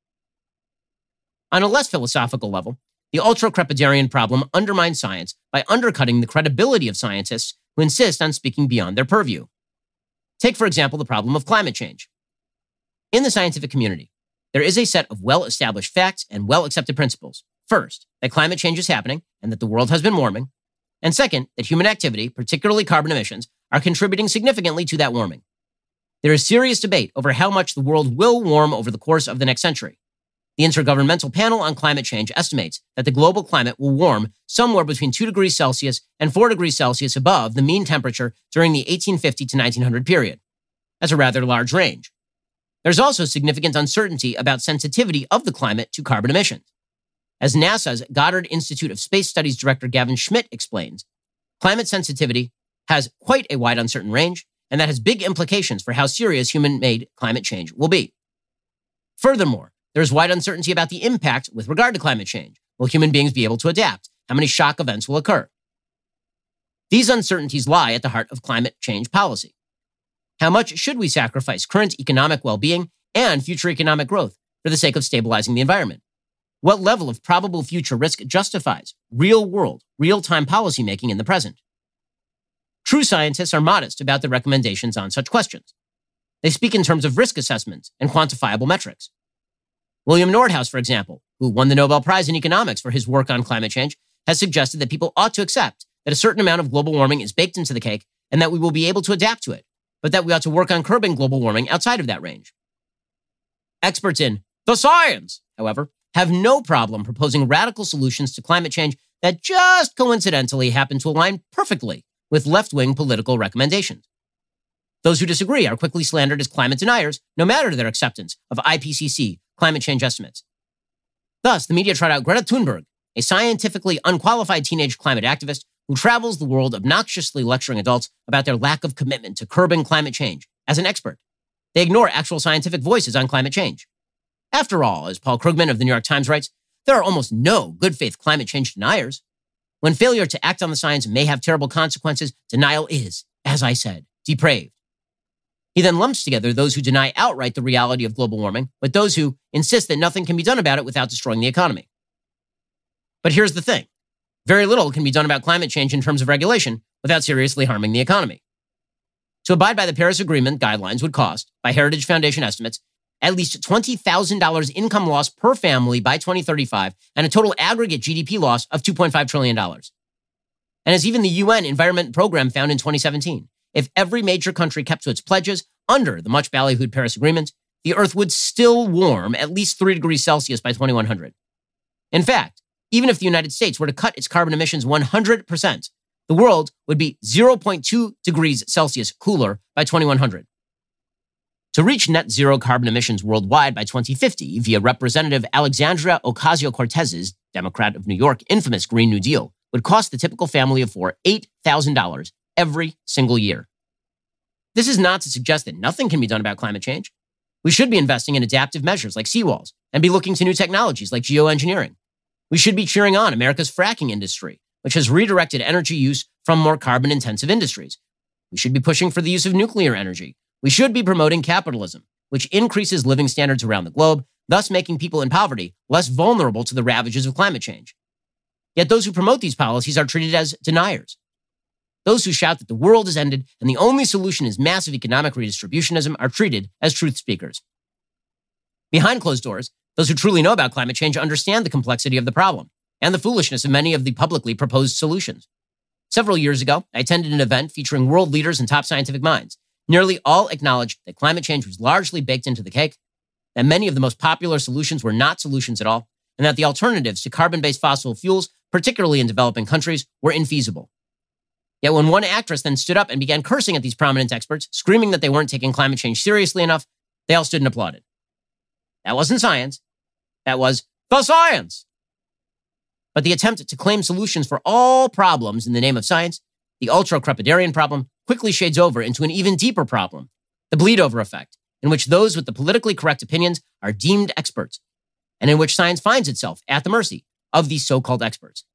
On a less philosophical level, the ultra-crepidarian problem undermines science by undercutting the credibility of scientists who insist on speaking beyond their purview. Take, for example, the problem of climate change. In the scientific community, there is a set of well-established facts and well-accepted principles. First, that climate change is happening and that the world has been warming. And second, that human activity, particularly carbon emissions, are contributing significantly to that warming. There is serious debate over how much the world will warm over the course of the next century. The Intergovernmental Panel on Climate Change estimates that the global climate will warm somewhere between two degrees Celsius and four degrees Celsius above the mean temperature during the eighteen fifty to nineteen hundred period. That's a rather large range. There's also significant uncertainty about sensitivity of the climate to carbon emissions. As NASA's Goddard Institute of Space Studies Director Gavin Schmidt explains, climate sensitivity has quite a wide uncertain range, and that has big implications for how serious human-made climate change will be. Furthermore, there is wide uncertainty about the impact with regard to climate change. Will human beings be able to adapt? How many shock events will occur? These uncertainties lie at the heart of climate change policy. How much should we sacrifice current economic well-being and future economic growth for the sake of stabilizing the environment? What level of probable future risk justifies real-world, real-time policymaking in the present? True scientists are modest about their recommendations on such questions. They speak in terms of risk assessments and quantifiable metrics. William Nordhaus, for example, who won the Nobel Prize in economics for his work on climate change, has suggested that people ought to accept that a certain amount of global warming is baked into the cake and that we will be able to adapt to it, but that we ought to work on curbing global warming outside of that range. Experts in the science, however, have no problem proposing radical solutions to climate change that just coincidentally happen to align perfectly with left-wing political recommendations. Those who disagree are quickly slandered as climate deniers, no matter their acceptance of I P C C climate change estimates. Thus, the media trot out Greta Thunberg, a scientifically unqualified teenage climate activist who travels the world obnoxiously lecturing adults about their lack of commitment to curbing climate change, as an expert. They ignore actual scientific voices on climate change. After all, as Paul Krugman of the New York Times writes, there are almost no good-faith climate change deniers. When failure to act on the science may have terrible consequences, denial is, as I said, depraved. He then lumps together those who deny outright the reality of global warming with those who insist that nothing can be done about it without destroying the economy. But here's the thing. Very little can be done about climate change in terms of regulation without seriously harming the economy. To abide by the Paris Agreement guidelines would cost, by Heritage Foundation estimates, at least twenty thousand dollars income loss per family by twenty thirty-five and a total aggregate G D P loss of two point five trillion dollars. And as even the U N Environment Program found in twenty seventeen, if every major country kept to its pledges under the much ballyhooed Paris Agreement, the Earth would still warm at least three degrees Celsius by twenty-one hundred. In fact, even if the United States were to cut its carbon emissions one hundred percent, the world would be zero point two degrees Celsius cooler by twenty-one hundred. To reach net zero carbon emissions worldwide by twenty fifty via Representative Alexandria Ocasio-Cortez's, Democrat of New York, infamous Green New Deal, would cost the typical family of four eight thousand dollars every single year. This is not to suggest that nothing can be done about climate change. We should be investing in adaptive measures like seawalls and be looking to new technologies like geoengineering. We should be cheering on America's fracking industry, which has redirected energy use from more carbon-intensive industries. We should be pushing for the use of nuclear energy. We should be promoting capitalism, which increases living standards around the globe, thus making people in poverty less vulnerable to the ravages of climate change. Yet those who promote these policies are treated as deniers. Those who shout that the world is ended and the only solution is massive economic redistributionism are treated as truth speakers. Behind closed doors, those who truly know about climate change understand the complexity of the problem and the foolishness of many of the publicly proposed solutions. Several years ago, I attended an event featuring world leaders and top scientific minds. Nearly all acknowledged that climate change was largely baked into the cake, that many of the most popular solutions were not solutions at all, and that the alternatives to carbon-based fossil fuels, particularly in developing countries, were infeasible. Yet when one actress then stood up and began cursing at these prominent experts, screaming that they weren't taking climate change seriously enough, they all stood and applauded. That wasn't science. That was the science. But the attempt to claim solutions for all problems in the name of science, the ultra-crepidarian problem, quickly shades over into an even deeper problem, the bleed-over effect, in which those with the politically correct opinions are deemed experts, and in which science finds itself at the mercy of these so-called experts.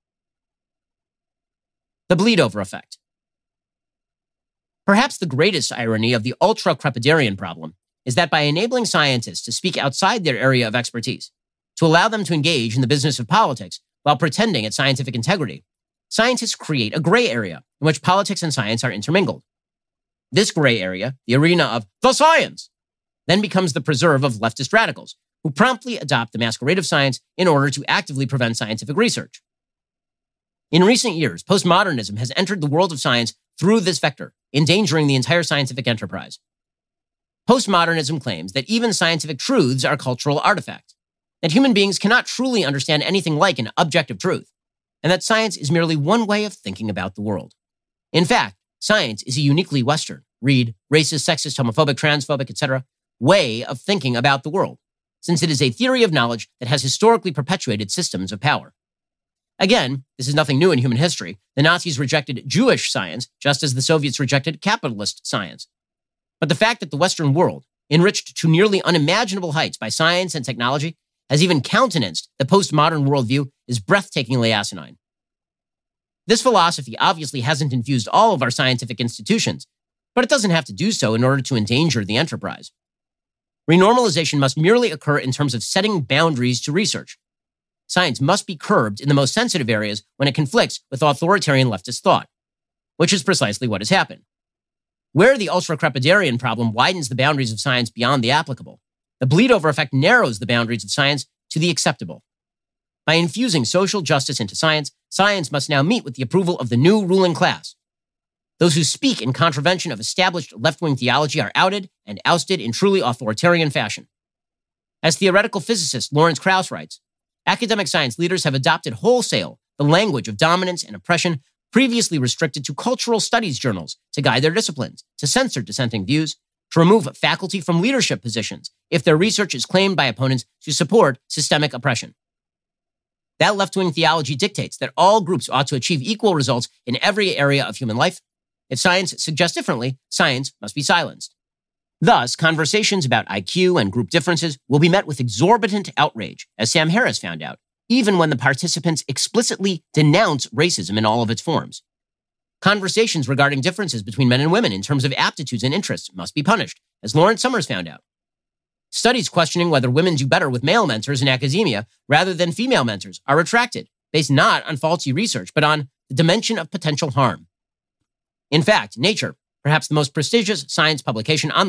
The bleed-over effect. Perhaps the greatest irony of the ultra-crepidarian problem is that by enabling scientists to speak outside their area of expertise, to allow them to engage in the business of politics while pretending at scientific integrity, scientists create a gray area in which politics and science are intermingled. This gray area, the arena of the science, then becomes the preserve of leftist radicals who promptly adopt the masquerade of science in order to actively prevent scientific research. In recent years, postmodernism has entered the world of science through this vector, endangering the entire scientific enterprise. Postmodernism claims that even scientific truths are cultural artifacts. that human beings cannot truly understand anything like an objective truth, and that science is merely one way of thinking about the world. In fact, science is a uniquely Western, read racist, sexist, homophobic, transphobic, et cetera, way of thinking about the world, since it is a theory of knowledge that has historically perpetuated systems of power. Again, this is nothing new in human history. The Nazis rejected Jewish science, just as the Soviets rejected capitalist science. But the fact that the Western world, enriched to nearly unimaginable heights by science and technology, has even countenanced the postmodern worldview is breathtakingly asinine. This philosophy obviously hasn't infused all of our scientific institutions, but it doesn't have to do so in order to endanger the enterprise. Renormalization must merely occur in terms of setting boundaries to research. Science must be curbed in the most sensitive areas when it conflicts with authoritarian leftist thought, which is precisely what has happened. Where the ultra-crepidarian problem widens the boundaries of science beyond the applicable, the bleed-over effect narrows the boundaries of science to the acceptable. By infusing social justice into science, science must now meet with the approval of the new ruling class. Those who speak in contravention of established left-wing theology are outed and ousted in truly authoritarian fashion. As theoretical physicist Lawrence Krauss writes, academic science leaders have adopted wholesale the language of dominance and oppression previously restricted to cultural studies journals to guide their disciplines, to censor dissenting views, to remove faculty from leadership positions if their research is claimed by opponents to support systemic oppression. That left-wing theology dictates that all groups ought to achieve equal results in every area of human life. If science suggests differently, science must be silenced. Thus, conversations about I Q and group differences will be met with exorbitant outrage, as Sam Harris found out, even when the participants explicitly denounce racism in all of its forms. Conversations regarding differences between men and women in terms of aptitudes and interests must be punished, as Lawrence Summers found out. Studies questioning whether women do better with male mentors in academia rather than female mentors are retracted, based not on faulty research, but on the dimension of potential harm. In fact, Nature, perhaps the most prestigious science publication on the